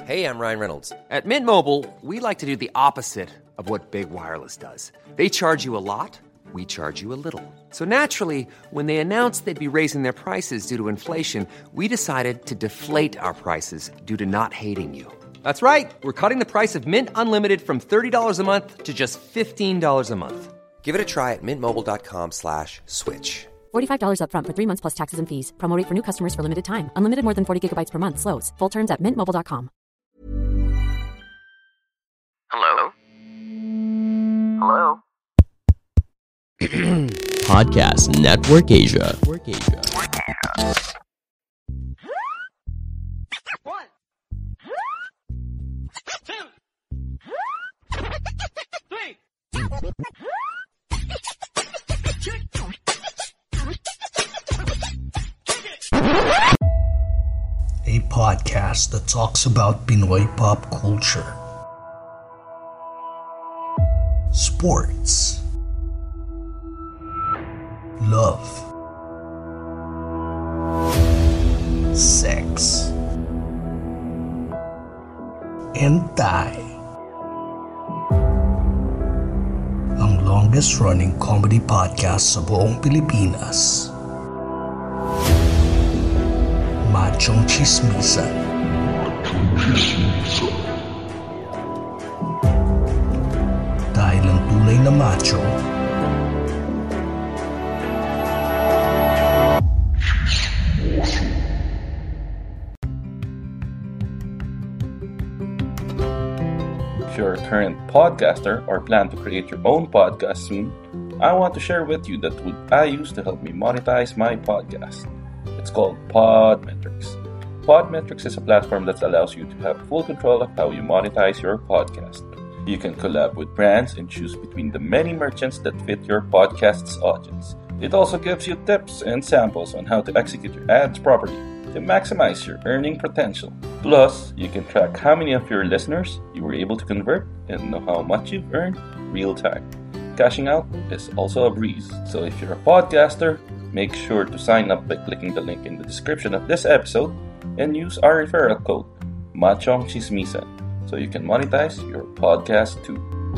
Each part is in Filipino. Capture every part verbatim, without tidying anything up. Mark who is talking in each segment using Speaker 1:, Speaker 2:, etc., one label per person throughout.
Speaker 1: Hey, I'm Ryan Reynolds. At Mint Mobile, we like to do the opposite of what Big Wireless does. They charge you a lot, we charge you a little. So naturally, when they announced they'd be raising their prices due to inflation, we decided to deflate our prices due to not hating you. That's right. We're cutting the price of Mint Unlimited from thirty dollars a month to just fifteen dollars a month. Give it a try at mintmobile.com slash switch.
Speaker 2: forty-five dollars up front for three months plus taxes and fees. Promo rate for new customers for limited time. Unlimited more than forty gigabytes per month. Slows full terms at mint mobile dot com.
Speaker 3: Hello? Hello?
Speaker 4: Podcast Network Asia. Network Asia.
Speaker 3: One, two, three.
Speaker 5: A podcast that talks about Pinoy pop culture, sports, love, sex, and Thai. Ang longest running comedy podcast sa buong Pilipinas. Machong Chismisan. Dahil ang tunay na macho
Speaker 6: If you're a current podcaster or plan to create your own podcast soon, I want to share with you the tool I use to help me monetize my podcast. It's called Podmetrics. Podmetrics is a platform that allows you to have full control of how you monetize your podcast. You can collab with brands and choose between the many merchants that fit your podcast's audience. It also gives you tips and samples on how to execute your ads properly to maximize your earning potential. Plus, you can track how many of your listeners you were able to convert and know how much you've earned real time. Cashing out is also a breeze. So if you're a podcaster, make sure to sign up by clicking the link in the description of this episode and use our referral code Machong Chismisan so you can monetize your podcast too.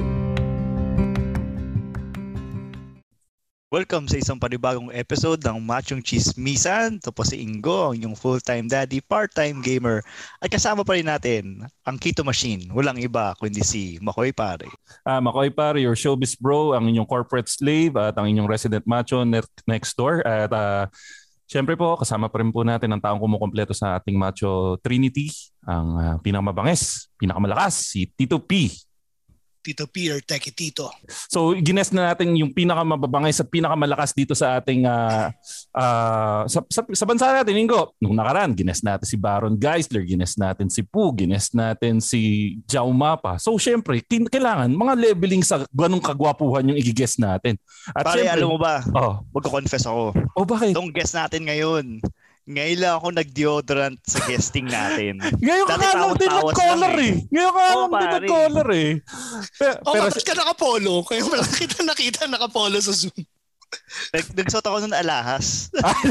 Speaker 7: Welcome sa isang panibagong episode ng Machong Chismisan. Ito po si Ingo, ang inyong full-time daddy, part-time gamer. At kasama pa rin natin ang Keto Machine. Walang iba kundi si Makoy Pare.
Speaker 8: Ah, Makoy Pare, your showbiz bro, ang inyong corporate slave at ang inyong resident macho next door. At uh, syempre po, kasama pa rin po natin ang taong kumukompleto sa ating macho trinity, ang uh, pinakamabangis, pinakamalakas, si Tito P.
Speaker 5: Tito P or Teki Tito.
Speaker 8: So, gines na natin yung pinakamababangis at pinakamalakas dito sa ating uh, uh, sa, sa, sa bansa natin, Ingo. Nung nakaraan, gines natin si Baron Geisler, gines natin si Poo, gines natin si Jao Mapa. So, syempre, kin- kailangan mga leveling sa ganung kagwapuhan yung i-guess natin. At
Speaker 7: Pare,
Speaker 8: syempre,
Speaker 7: alam mo ba?
Speaker 8: Oh.
Speaker 7: Magko-confess ako.
Speaker 8: Oh, bakit?
Speaker 7: Itong guest natin ngayon, ngayon lang ako nag-deodorant sa guesting natin.
Speaker 8: Ngayon ka lang din nag-color eh. Ngayon ka lang din nag-color eh.
Speaker 5: Pero, oh, pero bakit ka nakapolo? Kaya wala kita nakita nakapolo sa Zoom.
Speaker 7: Nag- Nagsuot ako ng alahas.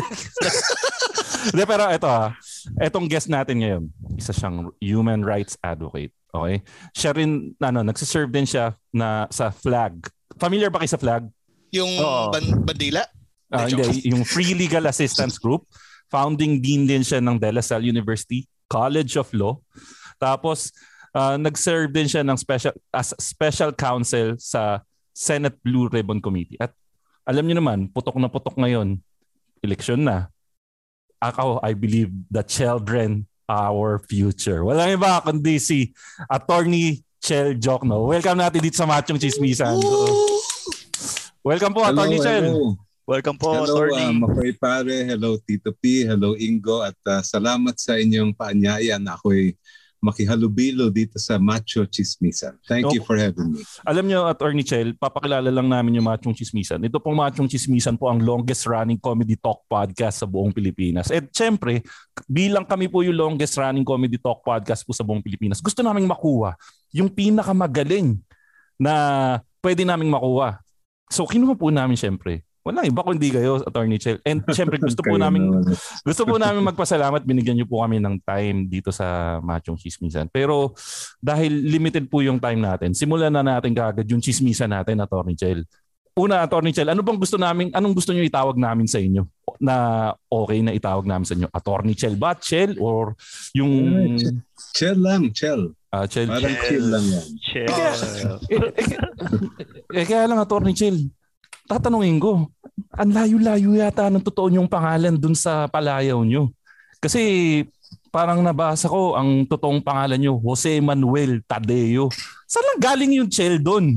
Speaker 8: De, pero ito ha. Etong guest natin ngayon, isa siyang human rights advocate. Okay? Siya rin, ano, nagsiserve din siya na sa flag. Familiar ba kayo sa flag?
Speaker 5: Yung oh. ban- bandila?
Speaker 8: Uh, hindi, yung Free Legal Assistance Group. Founding dean din siya ng De La Salle University College of Law. Tapos uh, nag-serve din siya ng special as special counsel sa Senate Blue Ribbon Committee. At alam niyo naman, putok na putok ngayon. Eleksyon na. Ako, I believe the children our future. Walang iba kundi si Attorney Chel Jokno. Welcome natin dito sa Machong Chismisan. Welcome po, hello, Attorney Chel.
Speaker 9: Hello.
Speaker 7: Welcome po,
Speaker 9: hello,
Speaker 7: Attorney.
Speaker 9: Hello, uh, Makoy Pare. Hello, Tito P. Hello, Ingo. At uh, salamat sa inyong paanyaya na ako'y makihalubilo dito sa Macho Chismisan. Thank okay. you for having me.
Speaker 8: Alam niyo, Attorney Chel, papakilala lang namin yung Machong Chismisan. Ito pong Machong Chismisan po ang longest running comedy talk podcast sa buong Pilipinas. At syempre, bilang kami po yung longest running comedy talk podcast po sa buong Pilipinas, gusto naming makuha yung pinakamagaling na pwede naming makuha. So kinuha po namin syempre Walang iba kundi kayo, Attorney Chel. And syempre gusto po namin gusto po namin magpasalamat, binigyan niyo po kami ng time dito sa Machong Chismisan. Pero dahil limited po yung time natin, simulan na natin kaagad yung chismisan natin, Attorney Chel. Una, Attorney Chel, ano bang gusto namin, anong gusto niyo itawag namin sa inyo? Na okay na itawag namin sa inyo? Attorney Chel ba? Chel? Or yung...
Speaker 9: Chel lang, Chel.
Speaker 8: Ah, Chel.
Speaker 9: Parang
Speaker 8: Chel.
Speaker 9: chill lang yan.
Speaker 7: Chel.
Speaker 8: Eh, kaya, eh, eh, eh, kaya lang, Attorney Chel, tatanungin ko, ang layo-layo yata ng totoo niyong pangalan dun sa palayaw niyo. Kasi parang nabasa ko, ang totoong pangalan niyo, Jose Manuel Tadeo. Saan lang galing yung Chel dun?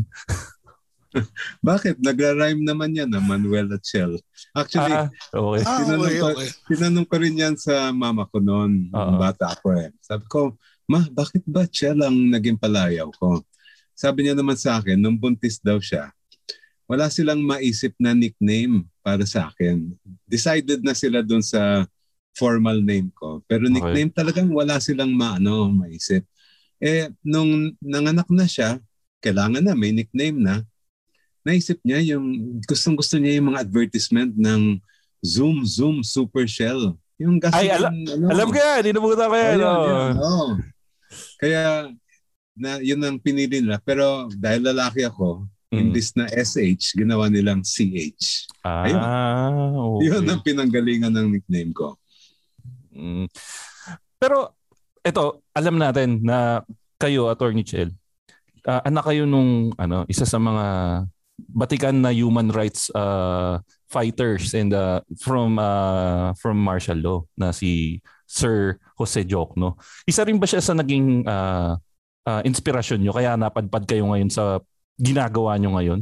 Speaker 9: Bakit? Nagra-rhyme naman yan na Manuel at Chel. Actually,
Speaker 8: ah, okay.
Speaker 9: ah, tinanong,
Speaker 5: okay,
Speaker 9: ko,
Speaker 5: okay.
Speaker 9: tinanong ko rin yan sa mama ko noon, uh-huh. bata ako eh. Sabi ko, Ma, bakit ba Chel ang naging palayaw ko? Sabi niya naman sa akin, nung buntis daw siya, wala silang maisip na nickname para sa akin. Decided na sila dun sa formal name ko. Pero nickname okay. talagang wala silang maano, maisip. Eh, nung nanganak na siya, kailangan na, may nickname na. Naisip niya yung, gustong-gusto niya yung mga advertisement ng Zoom, Zoom, Super Shell. Yung gasolin,
Speaker 8: ay, ala-
Speaker 9: ano,
Speaker 8: alam ko yan, inabutan ko yan.
Speaker 9: Ayun,
Speaker 8: oh.
Speaker 9: yun, oh. Kaya, na, yun ang pinili nila. Pero dahil lalaki ako, mm. imbis na S H, ginawa nilang C H.
Speaker 8: Ah,
Speaker 9: ayun.
Speaker 8: Okay.
Speaker 9: Yun ang pinanggalingan ng nickname ko.
Speaker 8: Mm. Pero, ito, alam natin na kayo, Attorney Chel, uh, anak kayo nung ano, isa sa mga batikan na human rights uh, fighters and uh, from uh, from martial law na si Sir Jose Diokno. Isa rin ba siya sa naging uh, uh, inspirasyon nyo kaya napadpad kayo ngayon sa ginagawa nyo ngayon?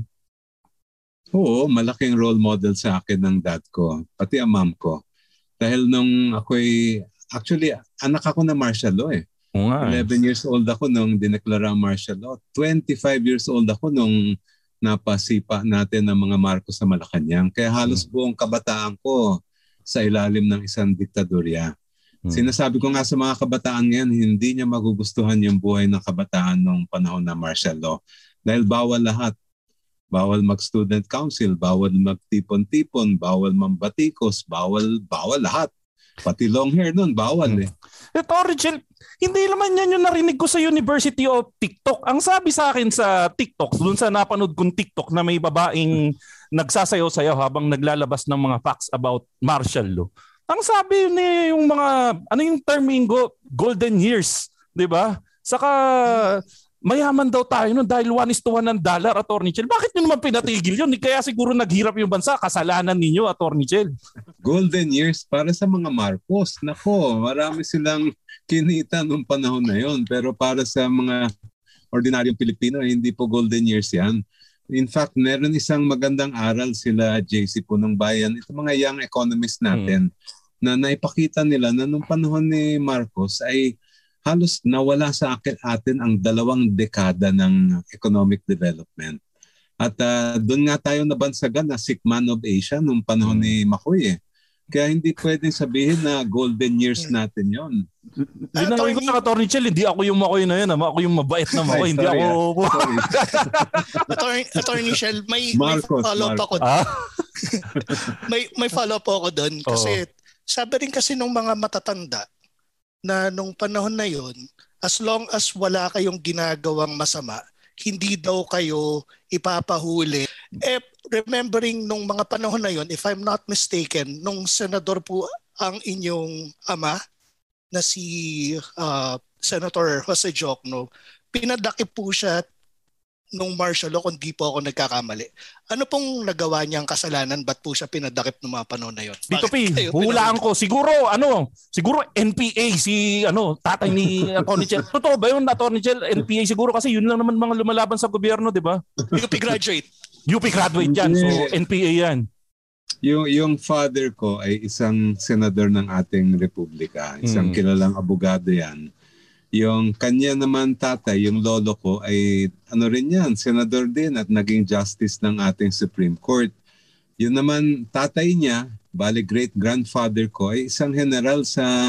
Speaker 9: Oo, malaking role model sa akin ng dad ko, pati ang mom ko. Dahil nung ako'y, actually, anak ako na martial law eh.
Speaker 8: Nga,
Speaker 9: eleven years old ako nung dineklara ang martial law. twenty-five years old ako nung napasipa natin ng mga Marcos sa Malacanang. Kaya halos buong kabataan ko sa ilalim ng isang diktadorya. Hmm. Sinasabi ko nga sa mga kabataan ngayon, hindi niya magugustuhan yung buhay ng kabataan nung panahon ng martial law. Dahil bawal lahat. Bawal mag-student council, bawal magtipon-tipon, bawal mambatikos, bawal, bawal lahat. Pati long hair nun, bawal eh.
Speaker 8: Ito, Richel, hindi naman yan yung narinig ko sa University of TikTok. Ang sabi sa akin sa TikTok, dun sa napanood kong TikTok na may babaeng nagsasayaw-sayaw habang naglalabas ng mga facts about martial law. Ang sabi ni yung mga, ano yung term Ingo? Golden years, di ba? Saka mayaman daw tayo nun dahil one is to one ng dollar, Attorney Chel. Bakit nyo naman pinatigil yun? Kaya siguro naghirap yung bansa. Kasalanan ninyo, Attorney Chel.
Speaker 9: Golden years para sa mga Marcos. Nako, marami silang kinita nung panahon na yon. Pero para sa mga ordinaryong Pilipino, hindi po golden years yan. In fact, meron isang magandang aral sila J C Punong Bayan. Ito mga young economists natin hmm. na naipakita nila na nung panahon ni Marcos ay halos nawala sa akin atin ang dalawang dekada ng economic development. At uh, doon nga tayo nabansagan na sick man of Asia nung panahon hmm. ni Makoy eh. Kaya hindi pwedeng sabihin na golden years natin yon.
Speaker 8: Linawin ko na, Attorney Chel, hindi ako yung Makoy na yun. Ako yung mabait na Makoy. Hindi ako...
Speaker 5: Attorney, Attorney Chel, may, Marcos, may follow-up ako. Ah? may, may follow-up ako doon. Kasi oh. sabi rin kasi nung mga matatanda, na nung panahon na yon, as long as wala kayong ginagawang masama, hindi daw kayo ipapahuli. Eh, remembering nung mga panahon na yon, if I'm not mistaken, nung senador po ang inyong ama, na si uh, Senator Jose Diokno, pinadakip po siya nung martial law kung di po ako nagkakamali. Ano pong nagawa niyang kasalanan? Ba't po siya pinadakip ng mga panahon na yun?
Speaker 8: Dito P, hulaan ko. Siguro, ano, siguro N P A, si ano, tatay ni Attorney Chel. Totoo ba yun, Attorney Chel? N P A siguro kasi yun lang naman mga lumalaban sa gobyerno, di ba?
Speaker 5: U P graduate.
Speaker 8: U P graduate yan, so N P A yan.
Speaker 9: Yung, yung father ko ay isang senador ng ating republika. Isang hmm. kilalang abogado yan. Yung kanya naman tatay, yung lolo ko ay ano rin yan, senador din at naging justice ng ating Supreme Court. Yun naman tatay niya, bali great grandfather ko ay isang general sa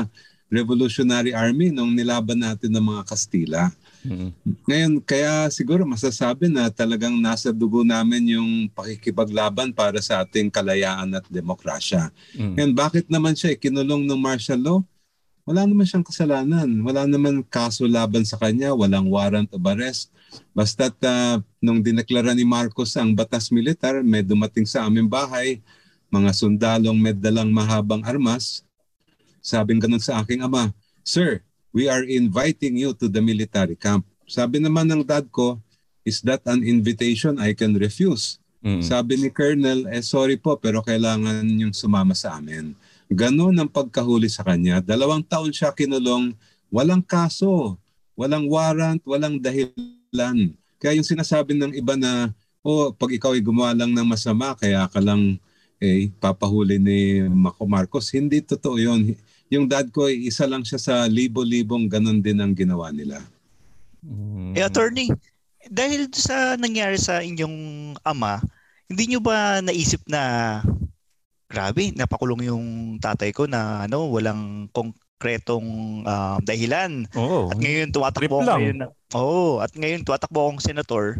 Speaker 9: Revolutionary Army nung nilaban natin ng mga Kastila. Mm-hmm. Ngayon, kaya siguro masasabi na talagang nasa dugo namin yung pakikipaglaban para sa ating kalayaan at demokrasya. Mm-hmm. Ngayon, bakit naman siya ikinulong ng martial law? Wala naman siyang kasalanan. Wala naman kaso laban sa kanya. Walang warrant of arrest. Basta't uh, nung dineklara ni Marcos ang batas militar, may dumating sa aming bahay, mga sundalong may dalang mahabang armas. Sabing ganun sa aking ama, "Sir, we are inviting you to the military camp." Sabi naman ng dad ko, "Is that an invitation I can refuse?" Mm-hmm. Sabi ni Colonel, "Eh sorry po, pero kailangan yung sumama sa amin." Ganon ang pagkahuli sa kanya. Dalawang taon siya kinulong, walang kaso, walang warrant, walang dahilan. Kaya yung sinasabi ng iba na, oh, pag ikaw ay gumawa lang ng masama, kaya ka lang eh, papahuli ni Marcos. Hindi totoo yun. Yung dad ko, isa lang siya sa libo-libong ganon din ang ginawa nila.
Speaker 7: Eh, attorney, dahil sa nangyari sa inyong ama, hindi nyo ba naisip na grabe, napakulong yung tatay ko na ano, walang konkretong uh, dahilan.
Speaker 8: Oh,
Speaker 7: at ngayon tumatakbo ako ngayon. Oh, at ngayon tumatakbo akong senator.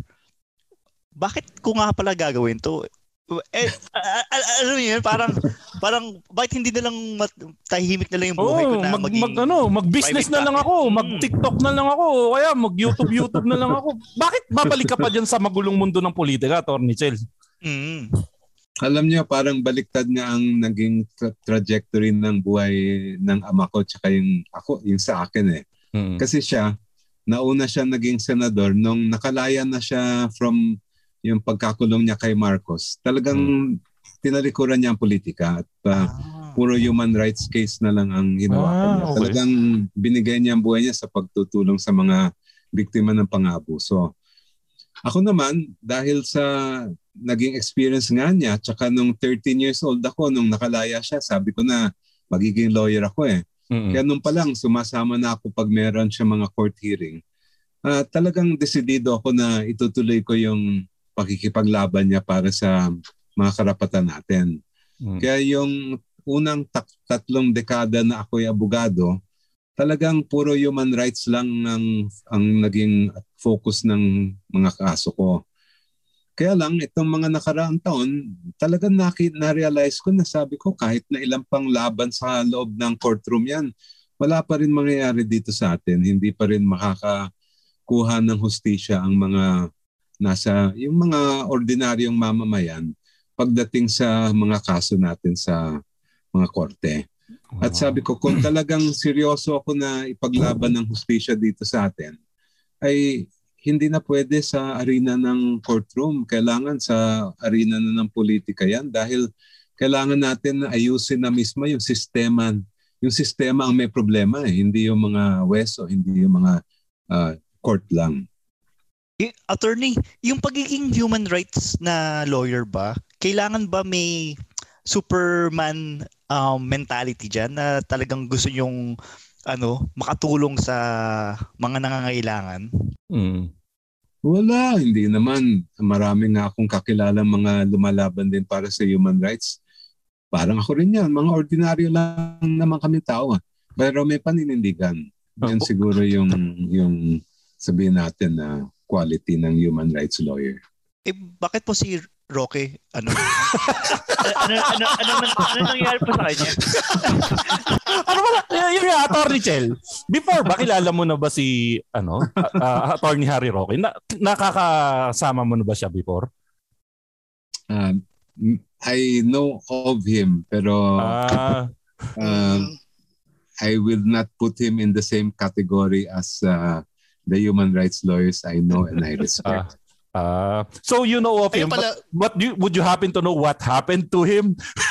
Speaker 7: Bakit ko nga pala gagawin to? Eh, alam niyo yun, parang parang bakit hindi na lang tahimik na lang yung buhay
Speaker 8: oh,
Speaker 7: ko na
Speaker 8: mag,
Speaker 7: maging
Speaker 8: mag, ano, mag-business na lang ako, mag-TikTok na lang ako, kaya mag-YouTube YouTube na lang ako. Bakit babalik ka pa diyan sa magulong mundo ng politika, Attorney Chel?
Speaker 7: Mm.
Speaker 9: Alam niyo, parang baliktad nga ang naging tra- trajectory ng buhay ng ama ko tsaka yung ako, yung sa akin eh. Mm. Kasi siya, nauna siya naging senador nung nakalaya na siya from yung pagkakulong niya kay Marcos. Talagang hmm. tinalikuran niya ang politika at uh, ah. puro human rights case na lang ang hinawakan ah, niya. Okay. Talagang binigay niya ang buhay niya sa pagtutulong sa mga biktima ng pang-aabuso. Ako naman, dahil sa naging experience nga niya, tsaka nung thirteen years old ako, nung nakalaya siya, sabi ko na magiging lawyer ako eh. Mm-hmm. Kaya nung pa lang, sumasama na ako pag meron siya mga court hearing. Uh, talagang desidido ako na itutuloy ko yung pakikipaglaban niya para sa mga karapatan natin. Hmm. Kaya yung unang tat- tatlong dekada na ako'y abogado, talagang puro human rights lang ang, ang naging focus ng mga kaso ko. Kaya lang, itong mga nakaraang taon, talagang naki- na-realize ko na sabi ko, kahit na ilang pang laban sa loob ng courtroom yan, wala pa rin mangyayari dito sa atin. Hindi pa rin makakakuha ng hustisya ang mga nasa yung mga ordinaryong mamamayan pagdating sa mga kaso natin sa mga korte. At sabi ko, kung talagang seryoso ako na ipaglaban ng hustisya dito sa atin, ay hindi na pwede sa arena ng courtroom. Kailangan sa arena na ng politika yan dahil kailangan natin ayusin na mismo yung sistema. Yung sistema ang may problema eh, hindi yung mga weso, hindi yung mga uh, court lang.
Speaker 7: Eh, attorney, yung pagiging human rights na lawyer ba, kailangan ba may Superman um, mentality dyan na talagang gusto yung ano, makatulong sa mga nangangailangan?
Speaker 9: Hmm. Wala, hindi naman. Marami nga akong kakilalang mga lumalaban din para sa human rights. Parang ako rin yan. Mga ordinaryo lang naman kami tao. Pero may paninindigan. Yan siguro yung, yung sabihin natin na quality ng human rights lawyer.
Speaker 7: Eh, bakit po si Roque, ano? ano, ano, ano, ano, ano nangyari po sa kanya?
Speaker 8: Ano ba? Yung Attorney Chel, before ba, kilala mo na ba si, ano, uh, Attorney Harry Roque? Na, nakakasama mo na ba siya before?
Speaker 9: Uh, I know of him, pero uh, uh, I will not put him in the same category as uh, the human rights lawyers I know and I respect.
Speaker 8: Uh, uh, so you know of him, but, but do you, would you happen to know what happened to him?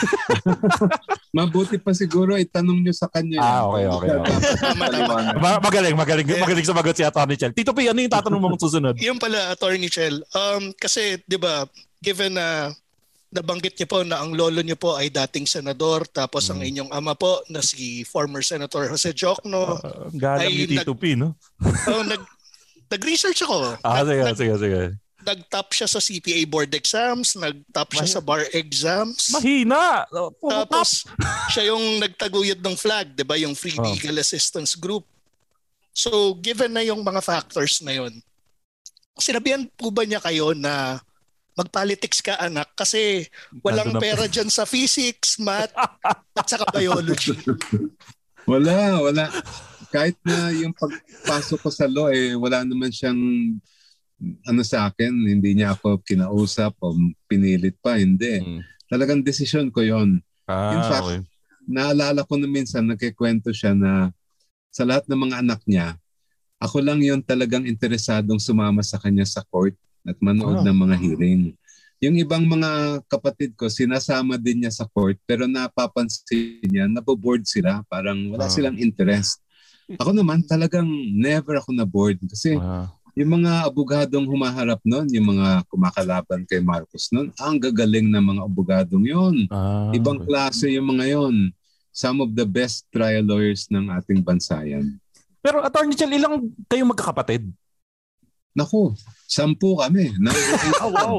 Speaker 9: Mabuti pa siguro itanong nyo sa kanya.
Speaker 8: Ah, okay, okay. okay. magaling, magaling, magaling sumagot si Attorney Chel. Tito P, ano yung tatanong mo susunod?
Speaker 5: Yung pala, Attorney Chel, um, kasi di ba, given na uh, nabanggit niyo po na ang lolo niyo po ay dating senador, tapos hmm. ang inyong ama po na si former Senator Jose Jocno.
Speaker 8: Uh, galang ni Tito nag, P, no?
Speaker 5: oh, nag, nag-research ako.
Speaker 8: Ah,
Speaker 5: nag,
Speaker 8: sige,
Speaker 5: nag,
Speaker 8: sige, sige.
Speaker 5: nag-top siya sa C P A board exams, nag-top siya sa bar exams.
Speaker 8: Mahina!
Speaker 5: Tapos, siya yung nagtaguyod ng flag, di ba? Yung Free Legal oh. Assistance Group. So, given na yung mga factors na yun, sinabihan po ba niya kayo na mag-politics ka, anak, kasi walang pera dyan sa physics, math, at saka biology?
Speaker 9: Wala, wala. Kahit na yung pagpasok ko sa law, eh, wala naman siyang ano sa akin, hindi niya ako kinausap o pinilit pa, hindi. Hmm. Talagang desisyon ko yon. Ah, in fact, okay. Naalala ko na minsan, nagkikwento siya na sa lahat ng mga anak niya, ako lang yon talagang interesadong sumama sa kanya sa court at manood oh. ng mga hearing. Yung ibang mga kapatid ko, sinasama din niya sa court, pero napapansin niya, naboboard sila, parang wala oh. silang interest. Ako naman talagang never ako na-board kasi wow. yung mga abogadong humaharap nun, yung mga kumakalaban kay Marcos nun, ang gagaling ng mga abogadong yun. Ah, Ibang okay. klase yung mga yun. Some of the best trial lawyers ng ating bansa yan.
Speaker 8: Pero Attorney Chel, ilang kayong magkakapatid?
Speaker 9: Naku, sampu kami.
Speaker 8: Oh, wow.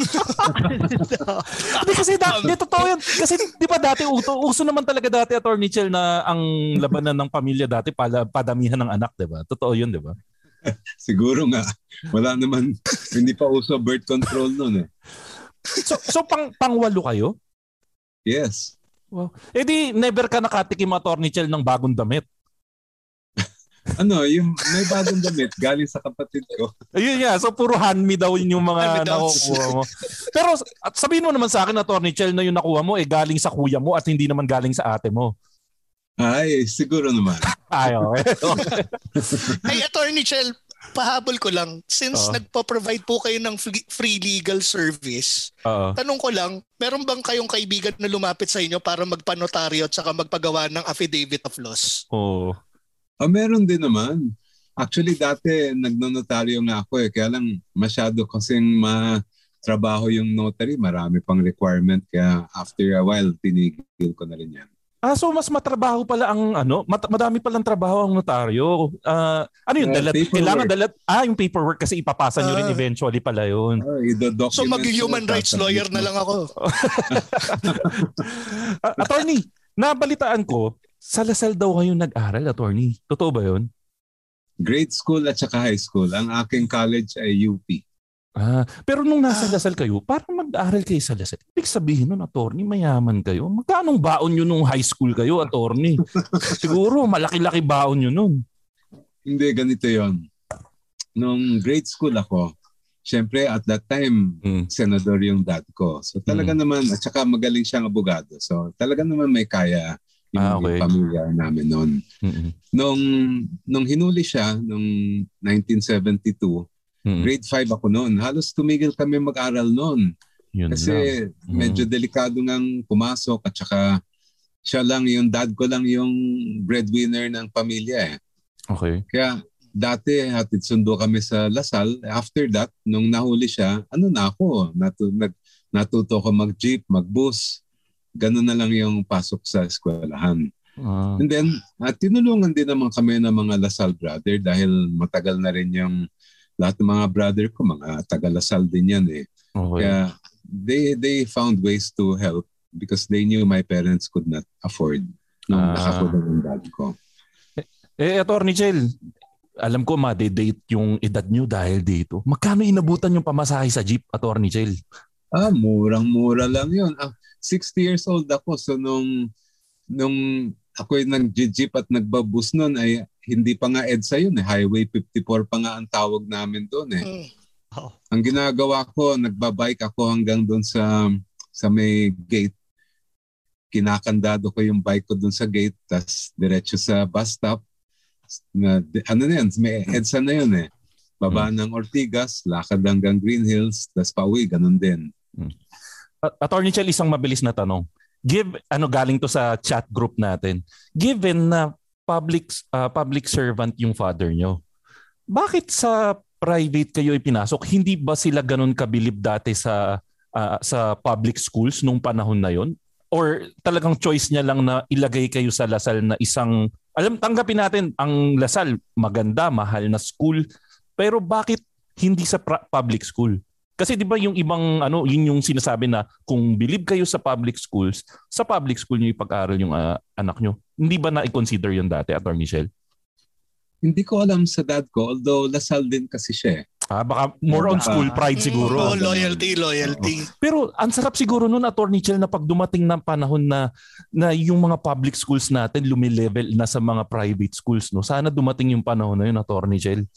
Speaker 8: Hindi kasi dati, totoo yan. Kasi di ba dati, uso, uso naman talaga dati, Attorney Chel, na ang labanan ng pamilya dati, pala, padamihan ng anak, di ba? Totoo yun, di ba?
Speaker 9: Siguro nga. Wala naman, hindi pa uso birth control nun eh.
Speaker 8: So, so pang, pangwalo kayo?
Speaker 9: Yes.
Speaker 8: Wow. Eh di, never ka nakatikim, Attorney Chel, ng bagong damit?
Speaker 9: Ano, yung may bagong damit galing sa kapatid ko.
Speaker 8: Ayun nga, so puro hand-me daw yun yung mga nakukuha mo. Pero at sabihin mo naman sa akin, Attorney Chel, na yung nakuha mo eh galing sa kuya mo at hindi naman galing sa ate mo.
Speaker 9: Ay, siguro naman.
Speaker 8: Ay, okay.
Speaker 5: Ay, Attorney Chel, pahabol ko lang. Since uh-huh. nagpo-provide po kayo ng free legal service, uh-huh. tanong ko lang, meron bang kayong kaibigan na lumapit sa inyo para magpanotaryo at saka magpagawa ng affidavit of loss?
Speaker 8: Oo. Oh.
Speaker 9: Oh, meron din naman. Actually, dati nagnonotaryo nga ako eh. Kaya lang masyado kasing matrabaho yung notary. Marami pang requirement. Kaya after a while, tinigil ko na rin yan.
Speaker 8: Ah, so mas matrabaho pala ang ano? Mat- madami palang trabaho ang notaryo. Uh, ano yun? Uh, dalat, kailangan dalat. Ah, yung paperwork kasi ipapasa nyo uh, rin eventually pala yun.
Speaker 9: Uh,
Speaker 5: so mag-human rights lawyer na lang ako.
Speaker 8: uh, attorney, nabalitaan ko, sa Lasal daw kayong nag-aral, Attorney. Totoo ba yun?
Speaker 9: Grade school at saka high school. Ang aking college ay U P.
Speaker 8: Ah, pero nung nasa Lasal kayo, parang mag-aral kayo sa Lasal. Ibig sabihin nun, Attorney, mayaman kayo. Magkanong baon nyo nung high school kayo, Attorney? Siguro, malaki-laki baon nyo nun.
Speaker 9: Hindi, ganito yon. Nung grade school ako, syempre at that time, mm. senador yung dad ko. So talaga mm. naman, at saka magaling siyang abogado. So talaga naman may kaya yung, ah, okay. yung pamilya namin noon. Mm-hmm. Nung, nung hinuli siya, nung nineteen seventy-two, mm-hmm. grade five ako noon. Halos tumigil kami mag-aral noon. Yun kasi mm-hmm. medyo delikado ngang pumasok at saka siya lang, yung dad ko lang yung breadwinner ng pamilya eh.
Speaker 8: Okay.
Speaker 9: Kaya dati hatid sundo kami sa Lasal. After that, nung nahuli siya, ano na ako, natu- nag- natuto ko mag-jeep, mag-bus. Ganun na lang yung pasok sa eskwelahan. Uh. And then, at tinulungan din naman kami ng mga Lasal brother dahil matagal na rin yung lahat ng mga brother ko, mga taga-Lasal din yan eh. Okay. Kaya they they found ways to help because they knew my parents could not afford nung uh. nakakuha ng dad ko.
Speaker 8: Eh, Attorney Chel, alam ko ma-date yung edad nyo dahil dito. Magkano inabutan yung pamasahe sa jeep, Attorney Chel?
Speaker 9: Ah, murang-mura lang yun. Ah, sixty years old ako. So nung, nung ako'y nag-jeep at nagbabus nun, ay hindi pa nga EDSA yun. Eh. Highway fifty-four pa nga ang tawag namin doon. Eh. Mm. Oh. Ang ginagawa ko, nagbabike ako hanggang doon sa, sa may gate. Kinakandado ko yung bike ko doon sa gate, tas diretso sa bus stop. Na, ano na yan, may EDSA na yun eh. Baba hmm. ng Ortigas, lakad hanggang Green Hills, tas pauwi, ganun din.
Speaker 8: Hmm. Attorney Chel, isang mabilis na tanong. Give, ano galing to sa chat group natin. Given na public uh, public servant yung father nyo, bakit sa private kayo ipinasok? Hindi ba sila ganun kabilib dati sa uh, sa public schools nung panahon na yon? Or talagang choice niya lang na ilagay kayo sa Lasal na isang, alam, tanggapin natin, ang Lasal, maganda, mahal na school. Pero bakit hindi sa pra- public school? Kasi 'di ba yung ibang ano, yun yung sinasabi na kung believe kayo sa public schools, sa public school niyo ipag-aral yung uh, anak niyo. Hindi ba na i-consider yun dati, Attorney Michelle?
Speaker 9: Hindi ko alam sa dad ko, although Lasal din kasi siya.
Speaker 8: Ah, baka more on school pride siguro.
Speaker 5: Oh, loyalty, loyalty.
Speaker 8: Oh. Pero ang sarap siguro noon, Attorney Michelle, na pag dumating ng panahon na na yung mga public schools natin lumilevel na sa mga private schools, no. Sana dumating yung panahon na yun, Attorney Michelle.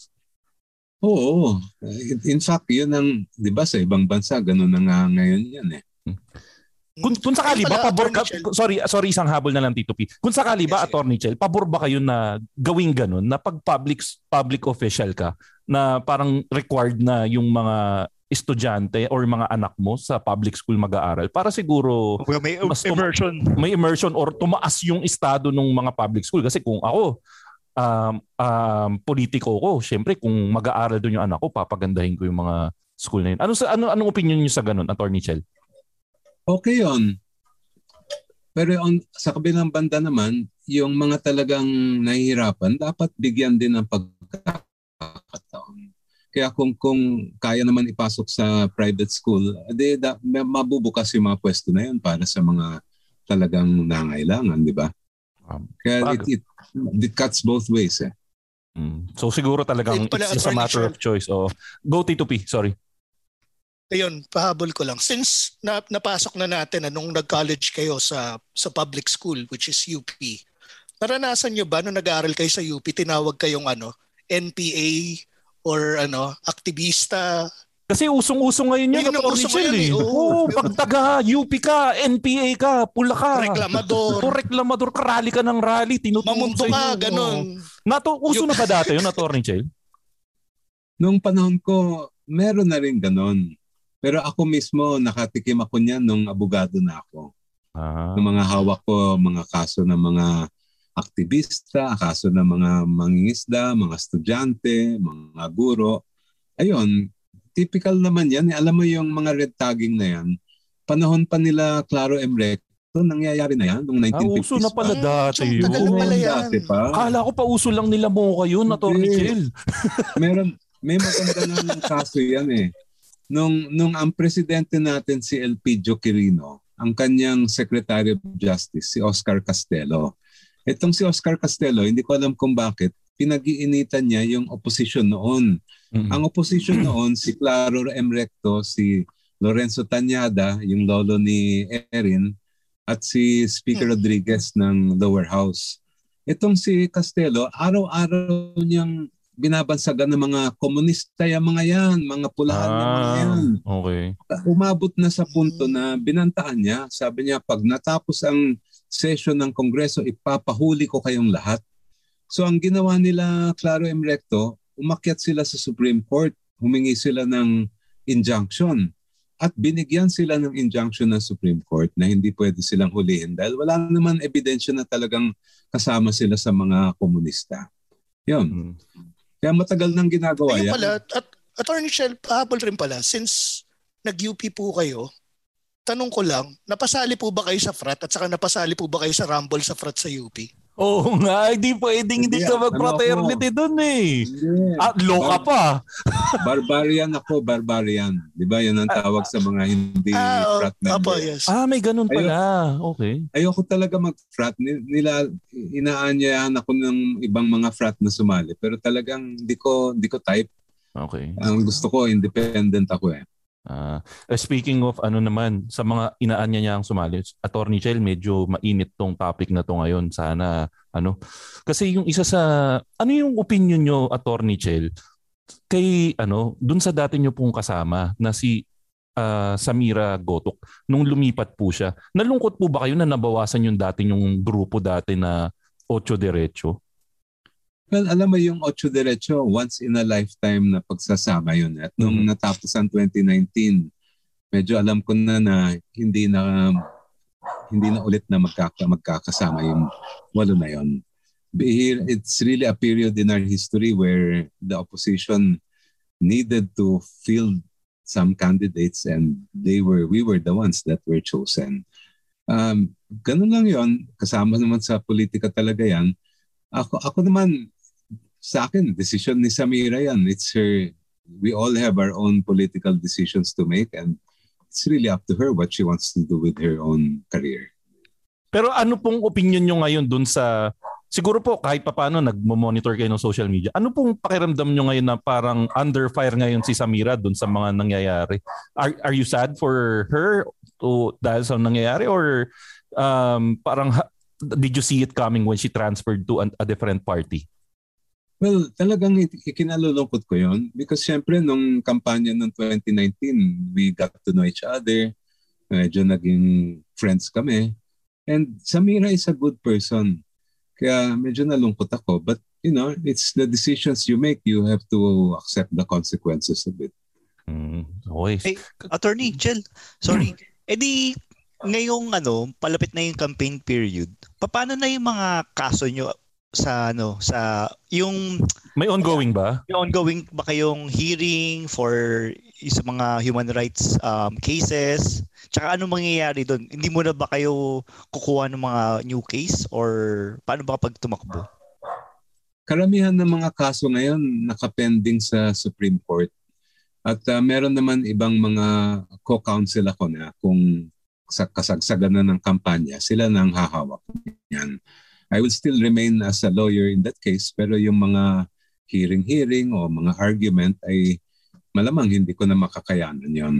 Speaker 9: Oo. In fact, yun ang, di ba sa ibang bansa, ganun na nga ngayon yan eh.
Speaker 8: Kung, kung sakali ba, pabor ka, sorry, sorry, isang habol na lang, Tito P. Kung sakali ba, yes, Attorney Michelle, pabor ba kayo na gawing ganun, na pag public, public official ka, na parang required na yung mga estudyante or mga anak mo sa public school mag-aaral para siguro
Speaker 7: well, may
Speaker 8: mas tuma-
Speaker 7: immersion.
Speaker 8: May immersion or tumaas yung estado ng mga public school. Kasi kung ako, Um, um, politiko ko, syempre kung mag-aaral doon yung anak ko, papagandahin ko yung mga school na yun. Ano sa ano anong opinion niyo sa ganun, Attorney Michelle?
Speaker 9: Okay yun. Pero on, sa kabilang banda naman, yung mga talagang nahihirapan, dapat bigyan din ng pagkakataon. Kaya kung kung kaya naman ipasok sa private school, edi da, mabubukas yung mga pwesto na yun para sa mga talagang nangailangan, di ba? Um, Kaya it, it, it cuts both ways eh.
Speaker 8: Mm. So siguro talagang it's just a matter of choice. Oh. Go Tito P, sorry.
Speaker 5: Ayun, pahabol ko lang. Since na, napasok na natin anong nag-college kayo sa sa public school, which is U P, naranasan nyo ba nung nag-aaral kayo sa U P, tinawag kayong ano, N P A or ano, aktivista?
Speaker 8: Kasi usong-usong ngayon yan, Attorney Michelle eh. Oo, oh, pag taga U P ka, N P A ka, pula ka.
Speaker 5: Reklamador.
Speaker 8: O reklamador ka, rally ka ng rally, tinutulong
Speaker 5: Mamundo ka, ganun.
Speaker 8: Nato, uso na ba dati yun, Attorney Michelle?
Speaker 9: Nung panahon ko, meron na rin ganun. Pero ako mismo, nakatikim ako niyan nung abogado na ako. Ah. Ng mga hawak ko, mga kaso ng mga aktivista, kaso ng mga mangingisda, mga estudyante, mga guro. Ayun, typical naman yan. Alam mo yung mga red tagging na yan, panahon pa nila Claro M. Recto, nangyayari na yan noong nineteen fifties.
Speaker 8: Ah, uso na pala dati yun.
Speaker 5: Pala yan.
Speaker 9: Dati pa.
Speaker 8: Akala ko pa uso lang nila mo kayo, Attorney Michelle.
Speaker 9: Meron, may maganda ng kaso yan eh. Nung, nung ang presidente natin si Elpidio Quirino, ang kanyang Secretary of Justice, si Oscar Castelo. Itong si Oscar Castelo, hindi ko alam kung bakit, pinag-iinitan niya yung opposition noon. Mm-hmm. Ang opposition noon, si Claro M. Recto, si Lorenzo Tañada, yung lolo ni Erin, at si Speaker mm-hmm. Rodriguez ng Lower House. Itong si Castelo, araw-araw niyang binabansagan ng mga komunista yung mga yan, mga pulahan ah, yung mga yan.
Speaker 8: Okay.
Speaker 9: Umabot na sa punto na binantaan niya. Sabi niya, pag natapos ang session ng Kongreso, ipapahuli ko kayong lahat. So ang ginawa nila, Claro M. Recto, umakyat sila sa Supreme Court, humingi sila ng injunction. At binigyan sila ng injunction ng Supreme Court na hindi pwede silang hulihin dahil wala naman ebidensya na talagang kasama sila sa mga komunista. Yun. Hmm. Kaya matagal nang ginagawa yan.
Speaker 5: Pala, at Attorney Michelle, pahabol rin pala, since nag-U P po kayo, tanong ko lang, napasali po ba kayo sa frat at saka napasali po ba kayo sa rumble sa frat sa U P?
Speaker 8: Oo nga, hindi pwedeng hindi ka mag-fraternity doon eh. Hindi. At loka Bar- pa.
Speaker 9: Barbarian ako, barbarian. Di ba? Yan ang tawag sa mga hindi
Speaker 5: ah,
Speaker 9: frat member.
Speaker 5: Yes.
Speaker 8: Ah, may ganun pala. Ayoko, okay.
Speaker 9: Ayoko talaga mag-frat. Nila, inaanyayahan ako ng ibang mga frat na sumali. Pero talagang hindi ko, hindi ko type.
Speaker 8: Okay.
Speaker 9: Ang gusto ko, independent ako eh.
Speaker 8: Uh, speaking of ano naman, sa mga inaanya niya ang sumali, Attorney Michelle, medyo mainit tong topic na to ngayon. Sana, ano, kasi yung isa sa, ano yung opinion nyo, Attorney Michelle, kay, ano, dun sa dati nyo pong kasama na si uh, Samira Gotok, nung lumipat po siya, nalungkot po ba kayo na nabawasan yung dati yung grupo dati na Ocho Derecho?
Speaker 9: Well, alam mo yung Ocho Derecho, once in a lifetime na pagsasama yun. At nung mm-hmm. natapos ang twenty nineteen, medyo alam ko na na hindi na hindi na ulit na magkaka, magkakasama yung walo na yun. It's really a period in our history where the opposition needed to field some candidates and they were we were the ones that were chosen. Um, ganun lang yun. Kasama naman sa politika talaga yan. Ako, ako naman, sa akin, decision ni Samira yan. It's her we all have our own political decisions to make, and it's really up to her what she wants to do with her own career.
Speaker 8: Pero ano pong opinion nyo ngayon dun sa, siguro po kahit papaano nagmo-monitor kayo ng social media, ano pong pakiramdam nyo ngayon na parang under fire ngayon si Samira dun sa mga nangyayari? Are, are you sad for her to, dahil sa nangyayari, or um, parang did you see it coming when she transferred to an, a different party?
Speaker 9: Well, talagang ikinalulungkot ko yun because syempre nung kampanya ng twenty nineteen, we got to know each other, medyo naging friends kami. And Samira is a good person. Kaya medyo nalungkot ako. But, you know, it's the decisions you make. You have to accept the consequences of it.
Speaker 8: Mm, always.
Speaker 7: Hey, Attorney Chel, sorry. Eh di, ngayong ano, palapit na yung campaign period, paano na yung mga kaso nyo sa ano, sa yung...
Speaker 8: May ongoing ba?
Speaker 7: May ongoing ba kayong hearing for sa mga human rights um, cases? Tsaka ano mangyayari doon? Hindi mo na ba kayo kukuha ng mga new case or paano ba kapag tumakbo?
Speaker 9: Karamihan ng mga kaso ngayon nakapending sa Supreme Court. At uh, meron naman ibang mga co-counsel ako na kung sa kasagsagan na ng kampanya, sila nang hahawak yan. I will still remain as a lawyer in that case, pero yung mga hearing-hearing o mga argument ay malamang hindi ko na makakayanan yon.